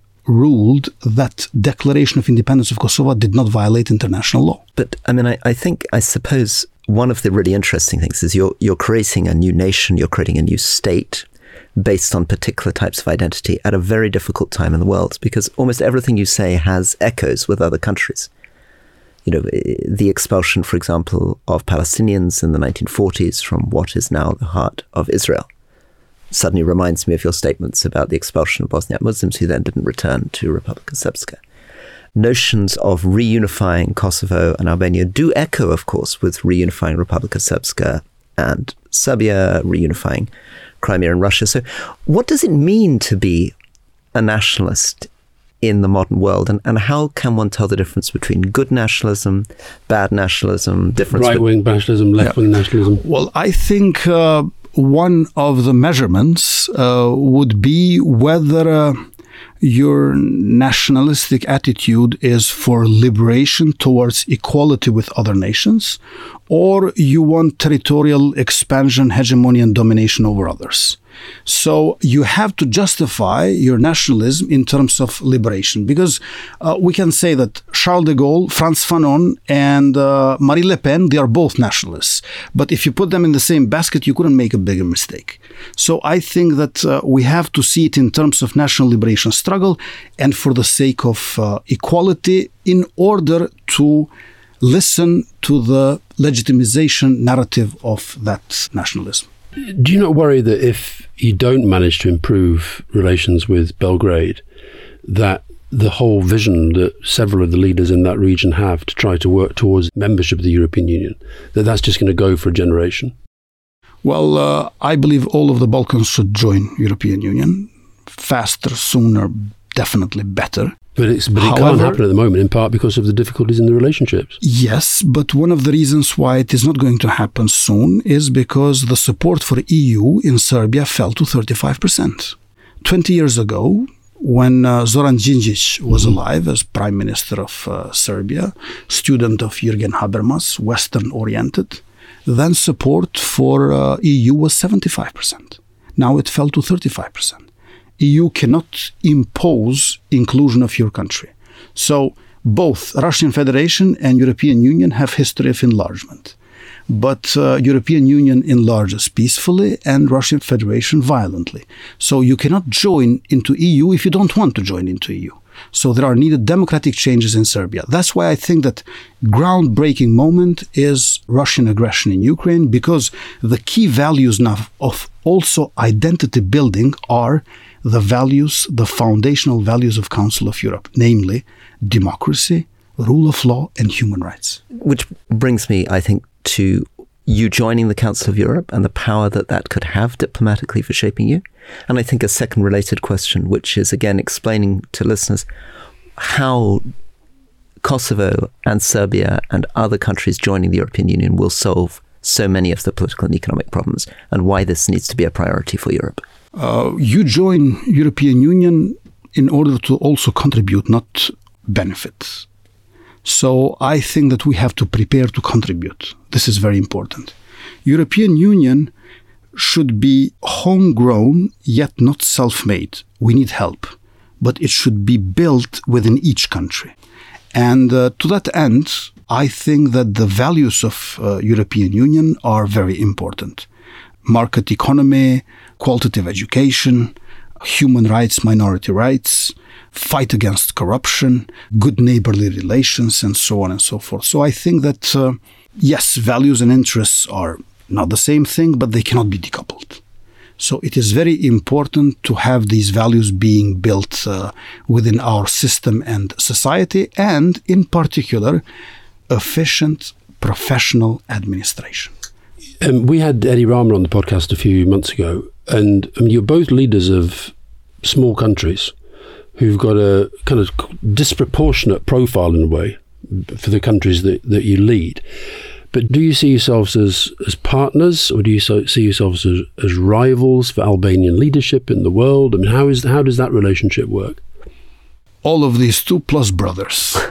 ruled that declaration of independence of Kosovo did not violate international law. But I mean, I, I think, I suppose one of the really interesting things is you're you're creating a new nation, you're creating a new state based on particular types of identity at a very difficult time in the world, because almost everything you say has echoes with other countries. You know, the expulsion, for example, of Palestinians in the nineteen forties from what is now the heart of Israel suddenly reminds me of your statements about the expulsion of Bosniak Muslims who then didn't return to Republika Srpska. Notions of reunifying Kosovo and Albania do echo, of course, with reunifying Republika Srpska and Serbia, reunifying Crimea and Russia. So what does it mean to be a nationalist in the modern world, and, and how can one tell the difference between good nationalism, bad nationalism, difference right-wing be- nationalism, left-wing yeah. nationalism? Well, I think uh, one of the measurements uh, would be whether uh, your nationalistic attitude is for liberation towards equality with other nations, or you want territorial expansion, hegemony, and domination over others. So you have to justify your nationalism in terms of liberation, because uh, we can say that Charles de Gaulle, Frantz Fanon, and uh, Marie Le Pen, they are both nationalists. But if you put them in the same basket, you couldn't make a bigger mistake. So I think that uh, we have to see it in terms of national liberation struggle and for the sake of uh, equality, in order to listen to the legitimization narrative of that nationalism. Do you not worry that if you don't manage to improve relations with Belgrade, that the whole vision that several of the leaders in that region have to try to work towards membership of the European Union, that that's just going to go for a generation? Well, uh, I believe all of the Balkans should join European Union. Faster, sooner, definitely better. But, it's, but it However, can't happen at the moment, in part because of the difficulties in the relationships. Yes, but one of the reasons why it is not going to happen soon is because the support for E U in Serbia fell to thirty-five percent. twenty years ago, when uh, Zoran Đinđić was mm-hmm. alive as Prime Minister of uh, Serbia, student of Jürgen Habermas, Western-oriented, then support for uh, E U was seventy-five percent. Now it fell to thirty-five percent. E U cannot impose inclusion of your country. So both Russian Federation and European Union have history of enlargement. But uh, European Union enlarges peacefully and Russian Federation violently. So you cannot join into E U if you don't want to join into E U. So there are needed democratic changes in Serbia. That's why I think that groundbreaking moment is Russian aggression in Ukraine, because the key values now of also identity building are the values, the foundational values of Council of Europe, namely democracy, rule of law, and human rights. Which brings me, I think, to you joining the Council of Europe and the power that that could have diplomatically for shaping you. And I think a second related question, which is, again, explaining to listeners how Kosovo and Serbia and other countries joining the European Union will solve so many of the political and economic problems, and why this needs to be a priority for Europe. Uh, you join European Union in order to also contribute, not benefit. So I think that we have to prepare to contribute. This is very important. European Union should be homegrown, yet not self-made. We need help, but it should be built within each country. And uh, to that end, I think that the values of uh, European Union are very important. Market economy, qualitative education, human rights, minority rights, fight against corruption, good neighborly relations, and so on and so forth. So I think that, uh, yes, values and interests are not the same thing, but they cannot be decoupled. So it is very important to have these values being built uh, within our system and society, and in particular, efficient professional administration. Um, we had Eddie Rama on the podcast a few months ago, and I mean, you're both leaders of small countries who've got a kind of disproportionate profile in a way for the countries that, that you lead. But do you see yourselves as, as partners, or do you so, see yourselves as, as rivals for Albanian leadership in the world? I mean, how is how does that relationship work? All of these two plus brothers.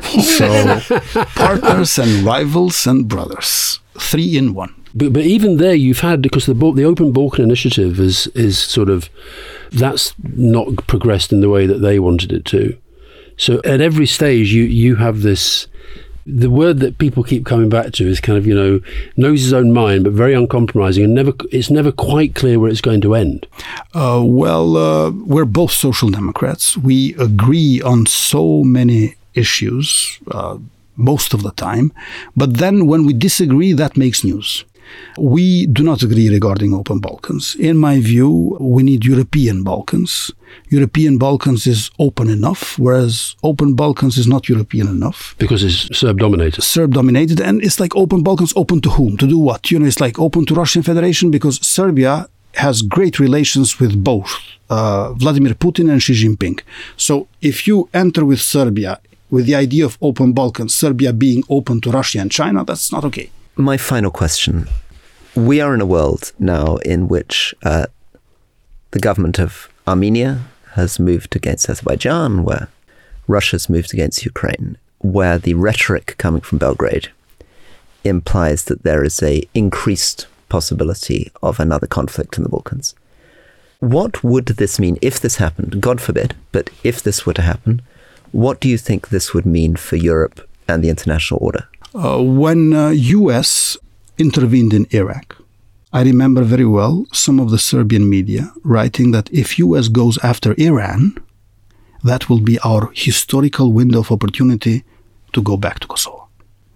So partners and rivals and brothers. Three in one. But, but even there, you've had, because the the Open Balkan Initiative is is sort of, that's not progressed in the way that they wanted it to. So at every stage, you you have this, the word that people keep coming back to is kind of, you know, knows his own mind, but very uncompromising, and never it's never quite clear where it's going to end. Uh, well, uh, we're both social democrats. We agree on so many issues, uh, most of the time. But then when we disagree, that makes news. We do not agree regarding Open Balkans. In my view, we need European Balkans. European Balkans is open enough, whereas Open Balkans is not European enough. Because it's Serb-dominated. Serb-dominated, and it's like Open Balkans open to whom? To do what? You know, it's like open to Russian Federation, because Serbia has great relations with both uh, Vladimir Putin and Xi Jinping. So if you enter with Serbia with the idea of Open Balkans, Serbia being open to Russia and China, that's not okay. My final question. We are in a world now in which uh, the government of Armenia has moved against Azerbaijan, where Russia's moved against Ukraine, where the rhetoric coming from Belgrade implies that there is a increased possibility of another conflict in the Balkans. What would this mean if this happened? God forbid, but if this were to happen, what do you think this would mean for Europe and the international order? Uh, when uh, U S intervened in Iraq, I remember very well some of the Serbian media writing that if U S goes after Iran, that will be our historical window of opportunity to go back to Kosovo.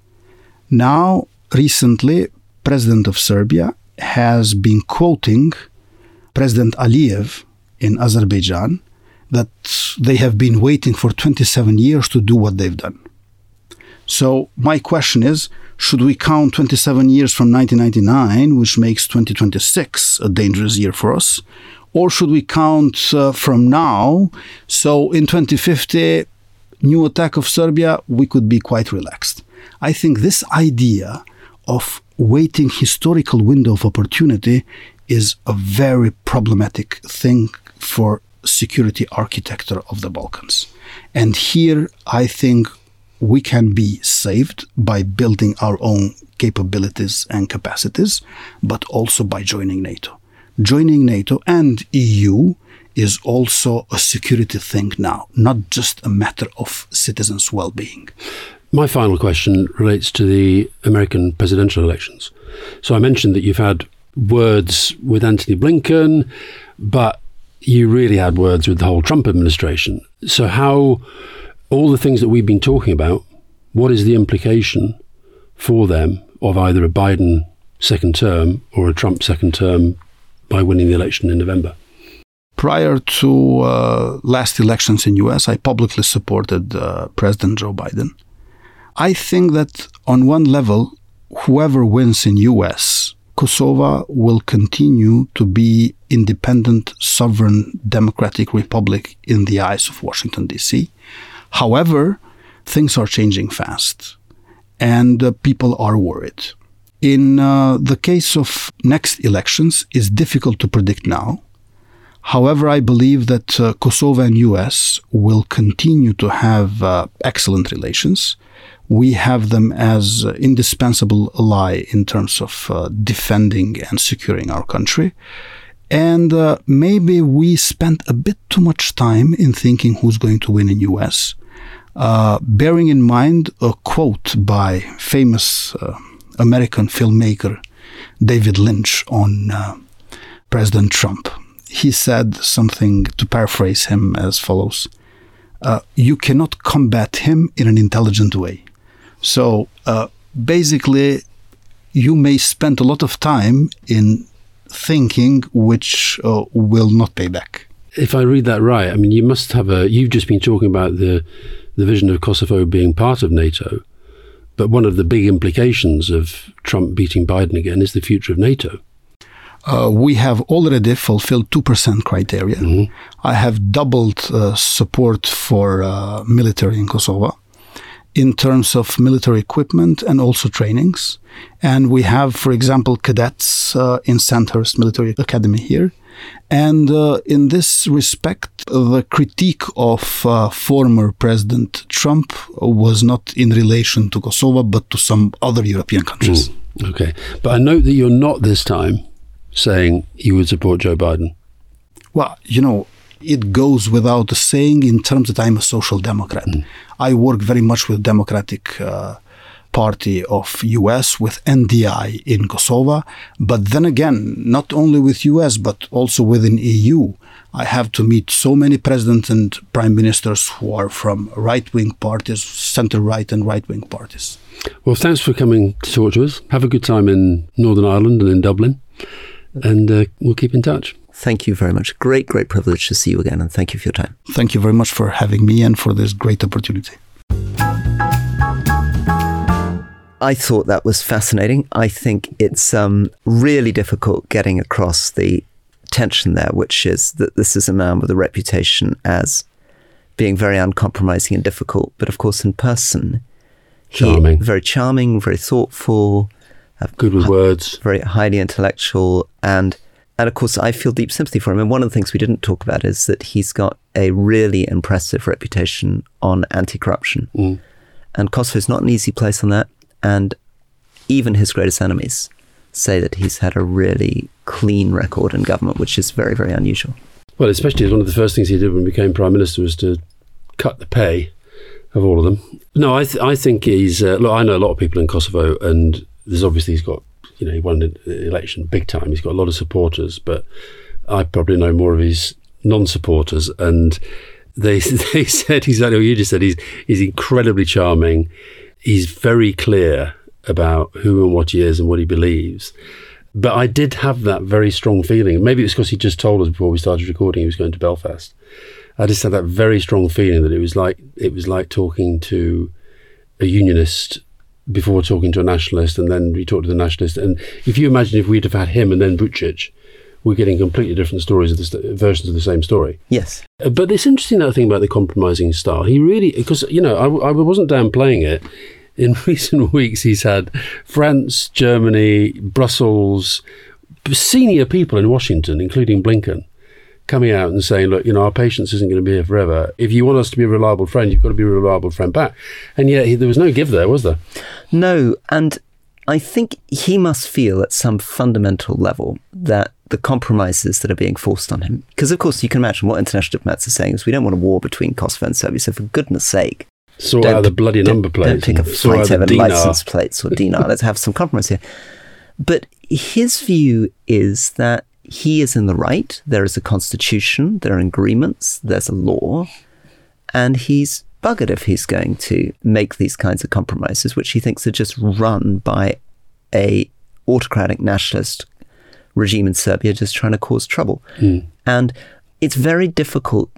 Now, recently, President of Serbia has been quoting President Aliyev in Azerbaijan that they have been waiting for twenty-seven years to do what they've done. So my question is, should we count twenty-seven years from nineteen ninety-nine, which makes twenty twenty-six a dangerous year for us? Or should we count uh, from now? So in twenty fifty, new attack of Serbia, we could be quite relaxed. I think this idea of waiting historical window of opportunity is a very problematic thing for security architecture of the Balkans. And here, I think we can be saved by building our own capabilities and capacities, but also by joining NATO. Joining NATO and E U is also a security thing now, not just a matter of citizens' well-being. My final question relates to the American presidential elections. So I mentioned that you've had words with Antony Blinken, but you really had words with the whole Trump administration. So how, all the things that we've been talking about, what is the implication for them of either a Biden second term or a Trump second term by winning the election in November? Prior to uh, last elections in U S, I publicly supported uh, President Joe Biden. I think that on one level, whoever wins in U S, Kosovo will continue to be independent, sovereign, democratic republic in the eyes of Washington, D C. However, things are changing fast, and uh, people are worried. In uh, the case of next elections, it's difficult to predict now. However, I believe that uh, Kosovo and U S will continue to have uh, excellent relations. We have them as uh, indispensable ally in terms of uh, defending and securing our country. And uh, maybe we spent a bit too much time in thinking who's going to win in U S, uh, bearing in mind a quote by famous uh, American filmmaker David Lynch on uh, President Trump. He said something, to paraphrase him, as follows: uh, you cannot combat him in an intelligent way. So uh, basically, you may spend a lot of time in thinking which uh, will not pay back. If I read that right, I mean, you must have a, you've just been talking about the, the vision of Kosovo being part of NATO, but one of the big implications of Trump beating Biden again is the future of NATO. Uh, we have already fulfilled two percent criteria. Mm-hmm. I have doubled uh, support for uh, military in Kosovo in terms of military equipment and also trainings. And we have, for example, cadets uh, in Sandhurst Military Academy here. And uh, in this respect, the critique of uh, former President Trump was not in relation to Kosovo, but to some other European countries. Mm, okay. But I note that you're not this time saying you would support Joe Biden. Well, you know, it goes without saying in terms that I'm a social democrat. Mm. I work very much with Democratic uh, Party of U S, with N D I in Kosovo. But then again, not only with U S, but also within E U. I have to meet so many presidents and prime ministers who are from right-wing parties, center-right and right-wing parties. Well, thanks for coming to talk to us. Have a good time in Northern Ireland and in Dublin. And uh, we'll keep in touch. Thank you very much. Great, great privilege to see you again, and thank you for your time. Thank you very much for having me and for this great opportunity. I thought that was fascinating. I think it's um, really difficult getting across the tension there, which is that this is a man with a reputation as being very uncompromising and difficult, but of course in person, Charming. He, very charming, very thoughtful, good with words, very highly intellectual, and and of course I feel deep sympathy for him. And one of the things we didn't talk about is that he's got a really impressive reputation on anti-corruption, mm. and Kosovo is not an easy place on that. And even his greatest enemies say that he's had a really clean record in government, which is very, very unusual. Well, especially as one of the first things he did when he became prime minister was to cut the pay of all of them. No, I th- I think he's. Uh, look, I know a lot of people in Kosovo, and there's obviously he's got, you know, he won the election big time. He's got a lot of supporters, but I probably know more of his non-supporters. And they they said exactly what you just said. He's he's incredibly charming. He's very clear about who and what he is and what he believes. But I did have that very strong feeling. Maybe it's because he just told us before we started recording he was going to Belfast. I just had that very strong feeling that it was like it was like talking to a unionist before talking to a nationalist, and then we talked to the nationalist. And if you imagine if we'd have had him and then Vučić, we're getting completely different stories of the st- versions of the same story. Yes. But it's interesting, that thing about the compromising style. He really, because, you know, I, I wasn't downplaying it. In recent weeks, he's had France, Germany, Brussels, senior people in Washington, including Blinken, coming out and saying, look, you know, our patience isn't going to be here forever. If you want us to be a reliable friend, you've got to be a reliable friend back. And yet he, there was no give there, was there? No. And I think he must feel at some fundamental level that the compromises that are being forced on him, because of course you can imagine what international diplomats are saying is we don't want a war between Kosovo and Serbia, so for goodness sake, sort out the bloody number plates. Don't pick a fight over license plates or dinar. Let's have some compromise here. But his view is that he is in the right. There is a constitution, there are agreements, there's a law, and he's buggered if he's going to make these kinds of compromises, which he thinks are just run by a autocratic nationalist regime in Serbia just trying to cause trouble. Mm. And it's very difficult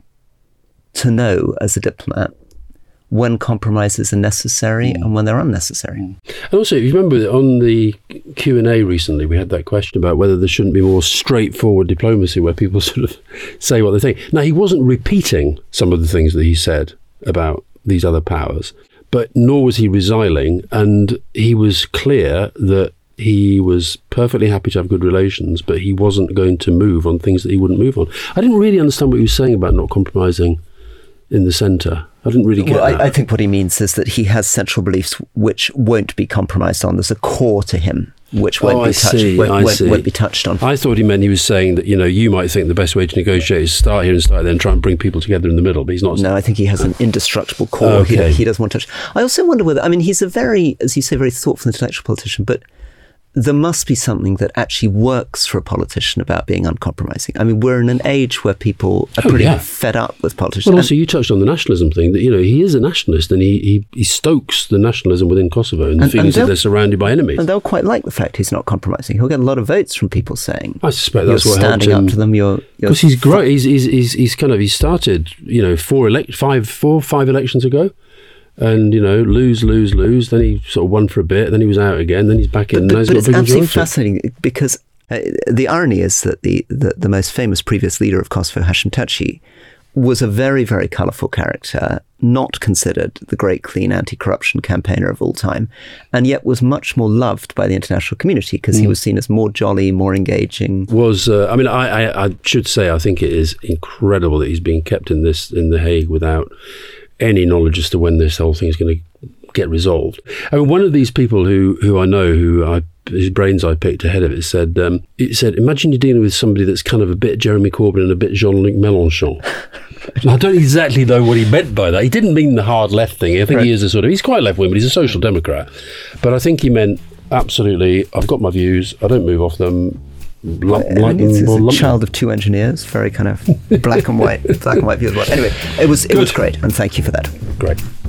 to know as a diplomat when compromises are necessary mm. and when they're unnecessary. Mm. And also, if you remember on the Q and A recently, we had that question about whether there shouldn't be more straightforward diplomacy where people sort of say what they think. Now, he wasn't repeating some of the things that he said about these other powers, but nor was he resiling, and he was clear that he was perfectly happy to have good relations, but he wasn't going to move on things that he wouldn't move on. I didn't really understand what he was saying about not compromising in the centre. I didn't really get well, that. I, I think what he means is that he has central beliefs which won't be compromised on. There's a core to him which won't, oh, be, I touched, see, won't, I won't, see. won't be touched on. I thought he meant he was saying that, you know, you might think the best way to negotiate is start here and start there and try and bring people together in the middle, but he's not. No, I think he has an indestructible core. Okay. He, he doesn't want to touch. I also wonder whether, I mean, he's a very, as you say, very thoughtful intellectual politician, but there must be something that actually works for a politician about being uncompromising. I mean, we're in an age where people are Oh, pretty yeah. fed up with politicians. Well, And- also, you touched on the nationalism thing, that, you know, he is a nationalist and he, he, he stokes the nationalism within Kosovo and, the And- feelings and that they'll- they're surrounded by enemies. And they'll quite like the fact he's not compromising. He'll get a lot of votes from people saying, I suspect you're that's what helped standing him. up to them, you're... you're Because he's great. He's, he's, he's, he's kind of, he started, you know, four, elect, five, four, five elections ago. And, you know, lose, lose, lose. Then he sort of won for a bit. Then he was out again. Then he's back in. But, and he's but got a it's big absolutely majority. fascinating because uh, the irony is that the, the, the most famous previous leader of Kosovo, Hashim Taci, was a very, very colourful character, not considered the great clean anti-corruption campaigner of all time, and yet was much more loved by the international community because mm. he was seen as more jolly, more engaging. Was uh, I mean, I, I, I should say I think it is incredible that he's being kept in this in The Hague without any knowledge as to when this whole thing is going to get resolved. I mean, one of these people who, who I know, who I, his brains I picked ahead of it, said, um, it said, imagine you're dealing with somebody that's kind of a bit Jeremy Corbyn and a bit Jean-Luc Mélenchon. I don't exactly know what he meant by that. He didn't mean the hard left thing. I think right. he is a sort of, he's quite left-wing, but he's a social democrat. But I think he meant, absolutely, I've got my views, I don't move off them. Lump, I mean, it's, it's a lump. child of two engineers, very kind of black and white, black and white view of the world. Anyway, it was, it was great, and thank you for that. Great.